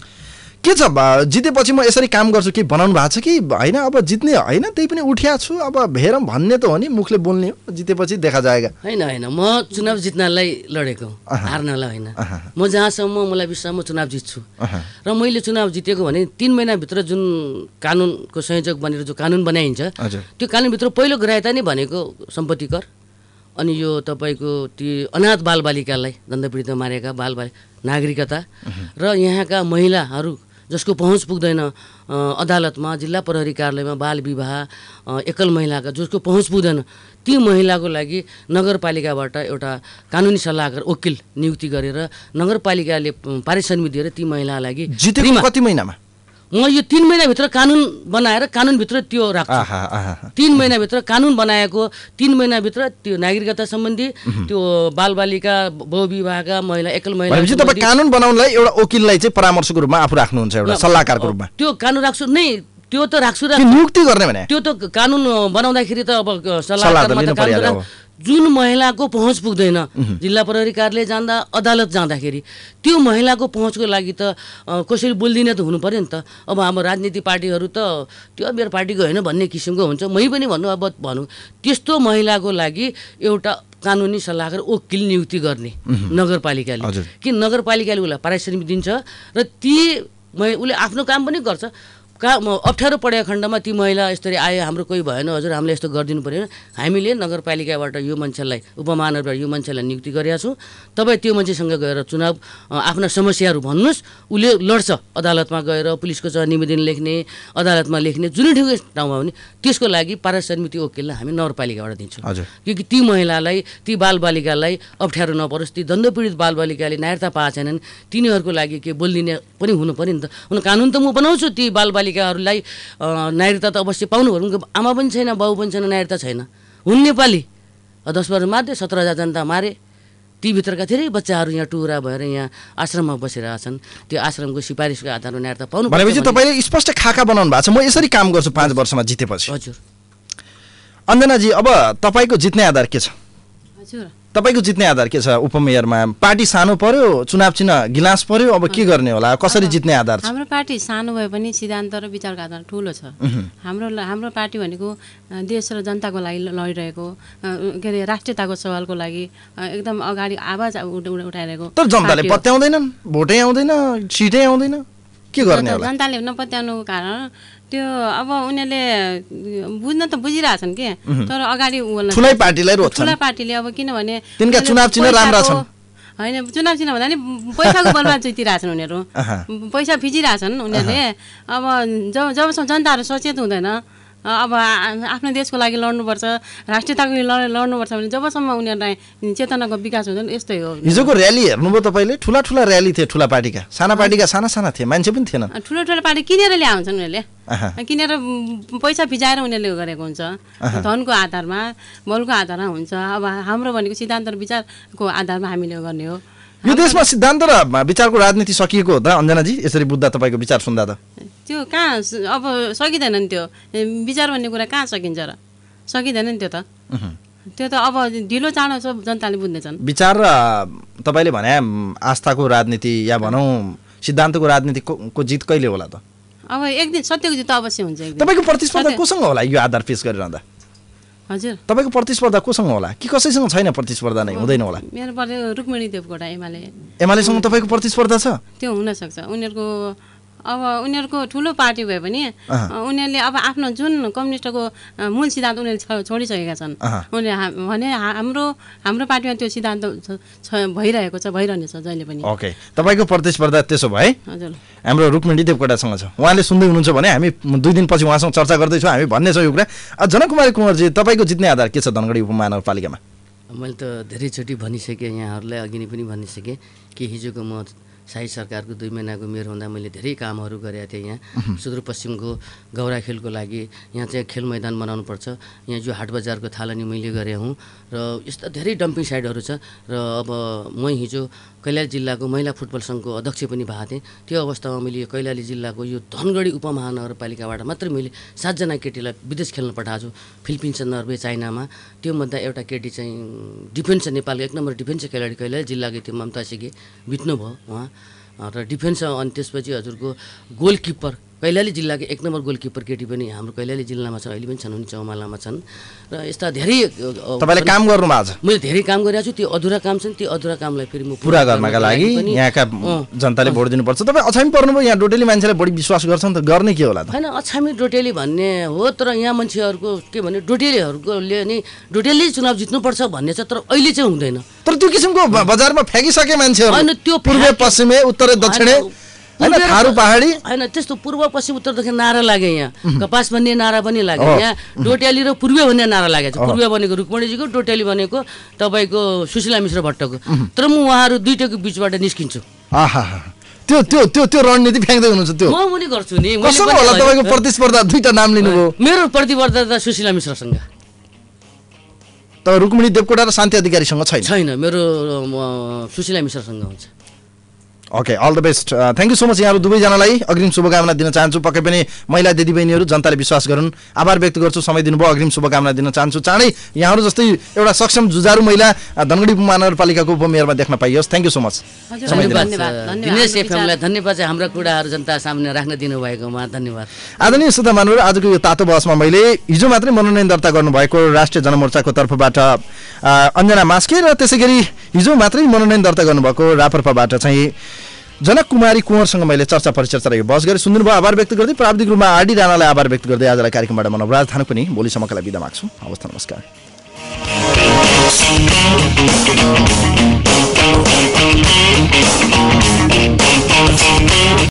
Speaker 1: के छ जितेपछि म यसरी काम गर्छु के बनाउनु भएको छ कि होइन? अब जित्ने होइन, त्यही पनि उठिया छु, अब भेरम भन्ने त हो नि, मुखले बोल्ने हो, जितेपछि देखा जाएगा।
Speaker 15: होइन, म चुनाव जित्नलाई लडेको, हार्नलाई होइन। म जहाँसम्म मलाई विश्वास म चुनाव जित्छु र मैले चुनाव जितेको भने 3 महिनाभित्र जुन कानुनको संयोजक बनेर जो कानुन बनाइन्छ त्यो कानुनभित्र पहिलो ग्राह्यता नै भनेको सम्पत्ति कर, अनि यो तपाईँको ती अनाथ बालबालिकालाई दण्डपीडित मारेका नागरिकता र यहाँका महिलाहरू जसको पहुँच पुग्दैन अदालतमा, जिल्ला प्रहरी कार्यालयमा बाल विवाह, एकल महिलाका जसको पहुँच पुग्दैन, ती महिलाको लागि नगरपालिकाबाट एउटा कानुनी सल्लाहकार वकिल नियुक्ति गरेर नगरपालिकाले पारिश्रमिक दिएर ती महिलालाई
Speaker 1: जितेको कति महिनामा
Speaker 15: म यो 3 महिनाभित्र कानुन बनाएर कानुनभित्र त्यो राख्छु। 3 महिनाभित्र कानुन बनाएको, 3 महिनाभित्र त्यो नागरिकता सम्बन्धी, त्यो बालबालिका बहुविवाहका महिला एकल महिला,
Speaker 1: तपाईँ कानुन बनाउनलाई एउटा वकिललाई चाहिँ परामर्शको रूपमा आफू राख्नुहुन्छ, एउटा सल्लाहकारको रूपमा?
Speaker 15: त्यो कानुन राख्छु नै, त्यो त राख्छु र
Speaker 1: नियुक्ति गर्ने भने
Speaker 15: त्यो त कानुन बनाउँदाखेरि त अब सल्लाहकार जुन महिलाको पहुँच पुग्दैन, जिल्ला प्रहरी कार्यालय जाँदा, अदालत जाँदाखेरि त्यो महिलाको पहुँचको लागि त कसरी बोलिदिने त हुनु पर्यो नि त। अब हाम्रो राजनीति पार्टीहरू त त्यो मेरो पार्टीको होइन भन्ने किसिमको हुन्छ, मै पनि भन्नु अब भनौँ त्यस्तो महिलाको लागि एउटा कानुनी सल्लाहकार वकिल नियुक्ति गर्ने नगरपालिकाले, कि नगरपालिकाले उसलाई पारिश्रमिक दिन्छ र उसले आफ्नो काम पनि गर्छ। अप्ठ्यारो परेको खण्डमा ती महिला यसरी आयो, हाम्रो कोही भएन हजुर, हामीले यस्तो गरिदिनु पऱ्यो, हामीले नगरपालिकाबाट यो मान्छेलाई उपमहानगरबाट यो मान्छेलाई नियुक्ति गरेका छौँ, तपाईँ त्यो मान्छेसँग गएर चुनाव आफ्ना समस्याहरू भन्नुहोस्, उसले लड्छ, अदालतमा गएर पुलिसको निवेदन लेख्ने, अदालतमा लेख्ने, जुनै ठुलो ठाउँमा भने त्यसको लागि पारिश्रमिक वकिललाई हामी नगरपालिकाबाट दिन्छौँ। किनकि ती महिलालाई, ती बालबालिकालाई अप्ठ्यारो नपरोस्, ती दण्डपीडित बालबालिकाले नागरिकता पाएको छैनन्, तिनीहरूको लागि के बोलिदिने पनि हुनु पऱ्यो नि त। कानुन त म बनाउँछु, ती बालबालिकाहरूलाई नागरिकता त अवश्य पाउनु पर्यो, उनको आमा पनि छैन, बाउ पनि छैन, नागरिकता छैन, हुन् नेपाली, 10 वर्ष मार्दै 17,000 जनता मारे, ती भित्रका धेरै बच्चाहरू यहाँ टुरा भएर यहाँ आश्रममा बसिरहेछन्, त्यो आश्रमको सिफारिसको आधारमा नागरिकता पाउनु।
Speaker 1: भनेपछि तपाईँले स्पष्ट खाका बनाउनु भएको छ, म यसरी काम गर्छु 5 वर्षमा जितेपछि।
Speaker 15: हजुर।
Speaker 1: अञ्जनाजी, अब तपाईँको जित्ने आधार के छ?
Speaker 16: हजुर,
Speaker 1: तपाईको जित्ने आधार के छ उपमेयरमा? पार्टी सानो पर्यो, चुनाव चिन्ह गिलास पर्यो, अब के गर्ने होला? कसरी जित्ने आधार छ?
Speaker 16: हाम्रो पार्टी सानो भए पनि सिद्धान्त र विचारको आधार ठुलो छ। हाम्रो पार्टी भनेको देश र जनताको लागि लडिरहेको, के अरे राष्ट्रियताको सवालको लागि एकदम अगाडि आवाज उठाइरहेको।
Speaker 1: तर जनताले पत्याउँदैनन्, भोटै आउँदैन, सिटै आउँदैन, के गर्ने होला?
Speaker 16: जनताले नपत्याउनुको कारण त्यो अब उनीहरूले बुझ्न त बुझिरहेछन् के, तर अगाडि
Speaker 1: ठुलै पार्टीलाई रोज्छन्।
Speaker 16: ठुला पार्टीले अब किनभने
Speaker 1: तिनका चुनाव चिन्ह राम्रा छन्।
Speaker 16: होइन, चुनाव चिन्ह भन्दा नि पैसाको बलमा जितिरहेछन् उनीहरू, पैसा फिजिरहेछन् उनीहरूले। अब जबसम्म जनताहरू सचेत हुँदैन, अब आफ्नो देशको लागि लड्नुपर्छ, राष्ट्रियताको लागि लड्नुपर्छ भने जबसम्म उनीहरूलाई चेतनाको विकास हुँदैन। यस्तै हो।
Speaker 1: हिजोको र्याली हेर्नुभयो तपाईँले? ठुला ठुला र्याली थिए ठुला पार्टीका, साना पार्टीका साना साना थिए, मान्छे पनि थिएन।
Speaker 16: ठुलो ठुलो पार्टी किनेर ल्याउँछन् उनीहरूले, किनेर पैसा भिजाएर उनीहरूले गरेको हुन्छ, धनको आधारमा, बलको आधारमा हुन्छ। अब हाम्रो भनेको सिद्धान्त र विचारको आधारमा हामीले गर्ने हो।
Speaker 1: यो देशमा सिद्धान्त र विचारको राजनीति सकिएको हो त अञ्जनाजी? यसरी बुझ्दा तपाईँको विचार सुन्दा त
Speaker 16: त्यो कहाँ अब सकिँदैन नि। त्यो विचार भन्ने कुरा कहाँ सकिन्छ र? सकिँदैन नि त्यो त। त्यो त अब ढिलो चाँडो सब जनताले बुझ्नेछन्।
Speaker 1: विचार र तपाईँले भने आस्थाको राजनीति या भनौँ सिद्धान्तको राजनीतिको जित कहिले होला त?
Speaker 16: अब एक दिन सत्यको जित अवश्य हुन्छ।
Speaker 1: तपाईँको प्रतिस्पर्धा कोसँग होला यो आधार पेश गरिरहँदा?
Speaker 16: हजुर,
Speaker 1: तपाईँको प्रतिस्पर्धा कोसँग होला कि कसैसँग छैन? प्रतिस्पर्धा नै हुँदैन होला?
Speaker 16: मेरो रुक्मिणी देवकोटा
Speaker 1: एमालेसँग तपाईँको प्रतिस्पर्धा छ?
Speaker 16: त्यो हुनसक्छ। उनीहरूको ठुलो पार्टी भए पनि उनीहरूले अब आफ्नो जुन कम्युनिस्टको मूल सिद्धान्त उनीहरूले छोडिसकेका छन्। उनीहरूले भने हाम्रो पार्टीमा त्यो सिद्धान्त भइरहेको छ, भइरहनेछ जहिले पनि।
Speaker 1: ओके, तपाईँको प्रतिस्पर्धा त्यसो भए
Speaker 16: हजुर
Speaker 1: हाम्रो रुक्मिणी देवकोटासँग छ। उहाँले सुन्दै हुनुहुन्छ भने हामी 2 दिनपछि उहाँसँग चर्चा गर्दैछौँ, हामी भन्ने छ यो कुरा। जनकुमारी कुँवरजी, तपाईँको जित्ने आधार के छ धनगढी उपमहानगरपालिकामा?
Speaker 15: मैले त धेरैचोटि भनिसकेँ, यहाँहरूलाई अघि नै पनि भनिसकेँ कि हिजोको म शाही सरकारको 2 महिनाको मेयर हुँदा मैले धेरै कामहरू गरेका थिएँ। यहाँ सुदूरपश्चिमको गौराखेलको लागि यहाँ चाहिँ खेल मैदान बनाउनुपर्छ। यहाँ जो हाट बजारको थालनी मैले गरेँ हुँ र यस्ता धेरै डम्पिङ साइटहरू छ। र अब म हिजो कैलाली जिल्लाको महिला फुटबल सङ्घको अध्यक्ष पनि भएको थिएँ। त्यो अवस्थामा मैले कैलाली जिल्लाको यो धनगढी उपमहानगरपालिकाबाट मात्रै मैले 7 जना केटीलाई विदेश खेल्न पठाएको छु। फिलिपिन्स, नर्वे, चाइनामा। त्यो मध्ये एउटा केटी चाहिँ डिफेन्स नेपालको 1 नम्बर डिफेन्स खेलाडी कैलाली जिल्लाको थियो, ममता सिगे, बित्नुभयो उहाँ र डिफेन्स। अनि त्यसपछि हजुरको गोलकिपर कैलाली जिल्लाको 1 नम्बर गोलकिपर केटी पनि हाम्रो कैलाली जिल्लामा छ, अहिले पनि छन्, उनी चौमालामा छन्। र यस्ता धेरै
Speaker 1: तपाईँले काम गर्नुभएको छ?
Speaker 15: मैले धेरै काम गरिरहेको छु। त्यो अधुरा काम छन्, त्यो अधुरा कामलाई फेरि म
Speaker 1: पुरा गर्नका लागि यहाँका जनताले भोट दिनुपर्छ। तपाईँ अछामी पर्नुभयो, यहाँ डोटेली मान्छेलाई बढी विश्वास गर्छन् त, गर्ने के होला त?
Speaker 15: होइन, अछामी डोटेली भन्ने हो, तर यहाँ मान्छेहरूको के भने डोटेलीहरूले नि डोटेली चुनाव जित्नुपर्छ भन्ने छ, तर अहिले चाहिँ हुँदैन।
Speaker 1: तर त्यो किसिमको बजारमा फ्याँकिसके मान्छेहरू
Speaker 15: होइन, त्यो
Speaker 1: पूर्व पश्चिमे उत्तर दक्षिणे हैन, थारू पहाडी
Speaker 15: हैन, त्यस्तो पूर्व पश्चिम उत्तर दक्षिण नारा लागे। यहाँ कपास भन्ने नारा पनि लागे, यहाँ डोटेली र पूर्व भन्ने नारा लागेको छ। पूर्व भनेको रुक्मणीजीको, डोटेली भनेको तपाईँको सुशीला मिश्र भट्टको। तर म उहाँहरू दुईटैको बिचबाट निस्किन्छु।
Speaker 1: त्यो रणनीति फ्याँक्दै हुनुहुन्छ? त्यो
Speaker 15: म पनि गर्छु नि।
Speaker 1: कससँग होला तपाईँको प्रतिस्पर्धा? 2टा नाम लिनुभयो।
Speaker 15: मेरो प्रतिस्पर्धा त सुशीला मिश्रसँग।
Speaker 1: त रुक्मिणी देवकोटा र शान्ति अधिकारीसँग छैन?
Speaker 15: मेरो सुशीला मिश्रसँग हुन्छ।
Speaker 1: Okay, all the best, thank you so much. यहाँहरू दुवैजनालाई अग्रिम शुभकामना दिन चाहन्छु। पक्कै पनि महिला दिदीबहिनीहरू जनताले विश्वास गरून्, आभार व्यक्त गर्छु, समय दिनुभयो। अग्रिम शुभकामना दिन चाहन्छु। चाँडै यहाँहरू जस्तै एउटा सक्षम जुझारु महिला धनगढी उपमहानगरपालिकाको उपमेयरमा देख्न पाइयोस्। Thank you so much.
Speaker 15: Dinesh एफएमलाई धन्यवाद चाहिँ हाम्रो कुराहरू जनता सामने राख्न दिनुभएकोमा धन्यवाद।
Speaker 1: आदरणीय श्रोता महानुभाव, आजको यो तातो बहसमा मैले हिजो मात्रै मनोनयन दर्ता गर्नुभएको राष्ट्रिय जनमोर्चाको तर्फबाट अञ्जना मास्के र त्यसैगरी हिजो मात्रै मनोनयन दर्ता गर्नुभएको राप्रपाबाट चाहिँ जनकुमारी कुँवरसँग मैले चर्चा परिचर्चा र यो बहस गरेँ। सुन्नुभयो, आभार व्यक्त गर्दै प्राविधिक रूपमा आरडी राणालाई आभार व्यक्त गर्दै आजलाई कार्यक्रमबाट म नवराज थानु पनि भोलिसम्मका लागि बिदा माग्छु। हवस्, नमस्कार।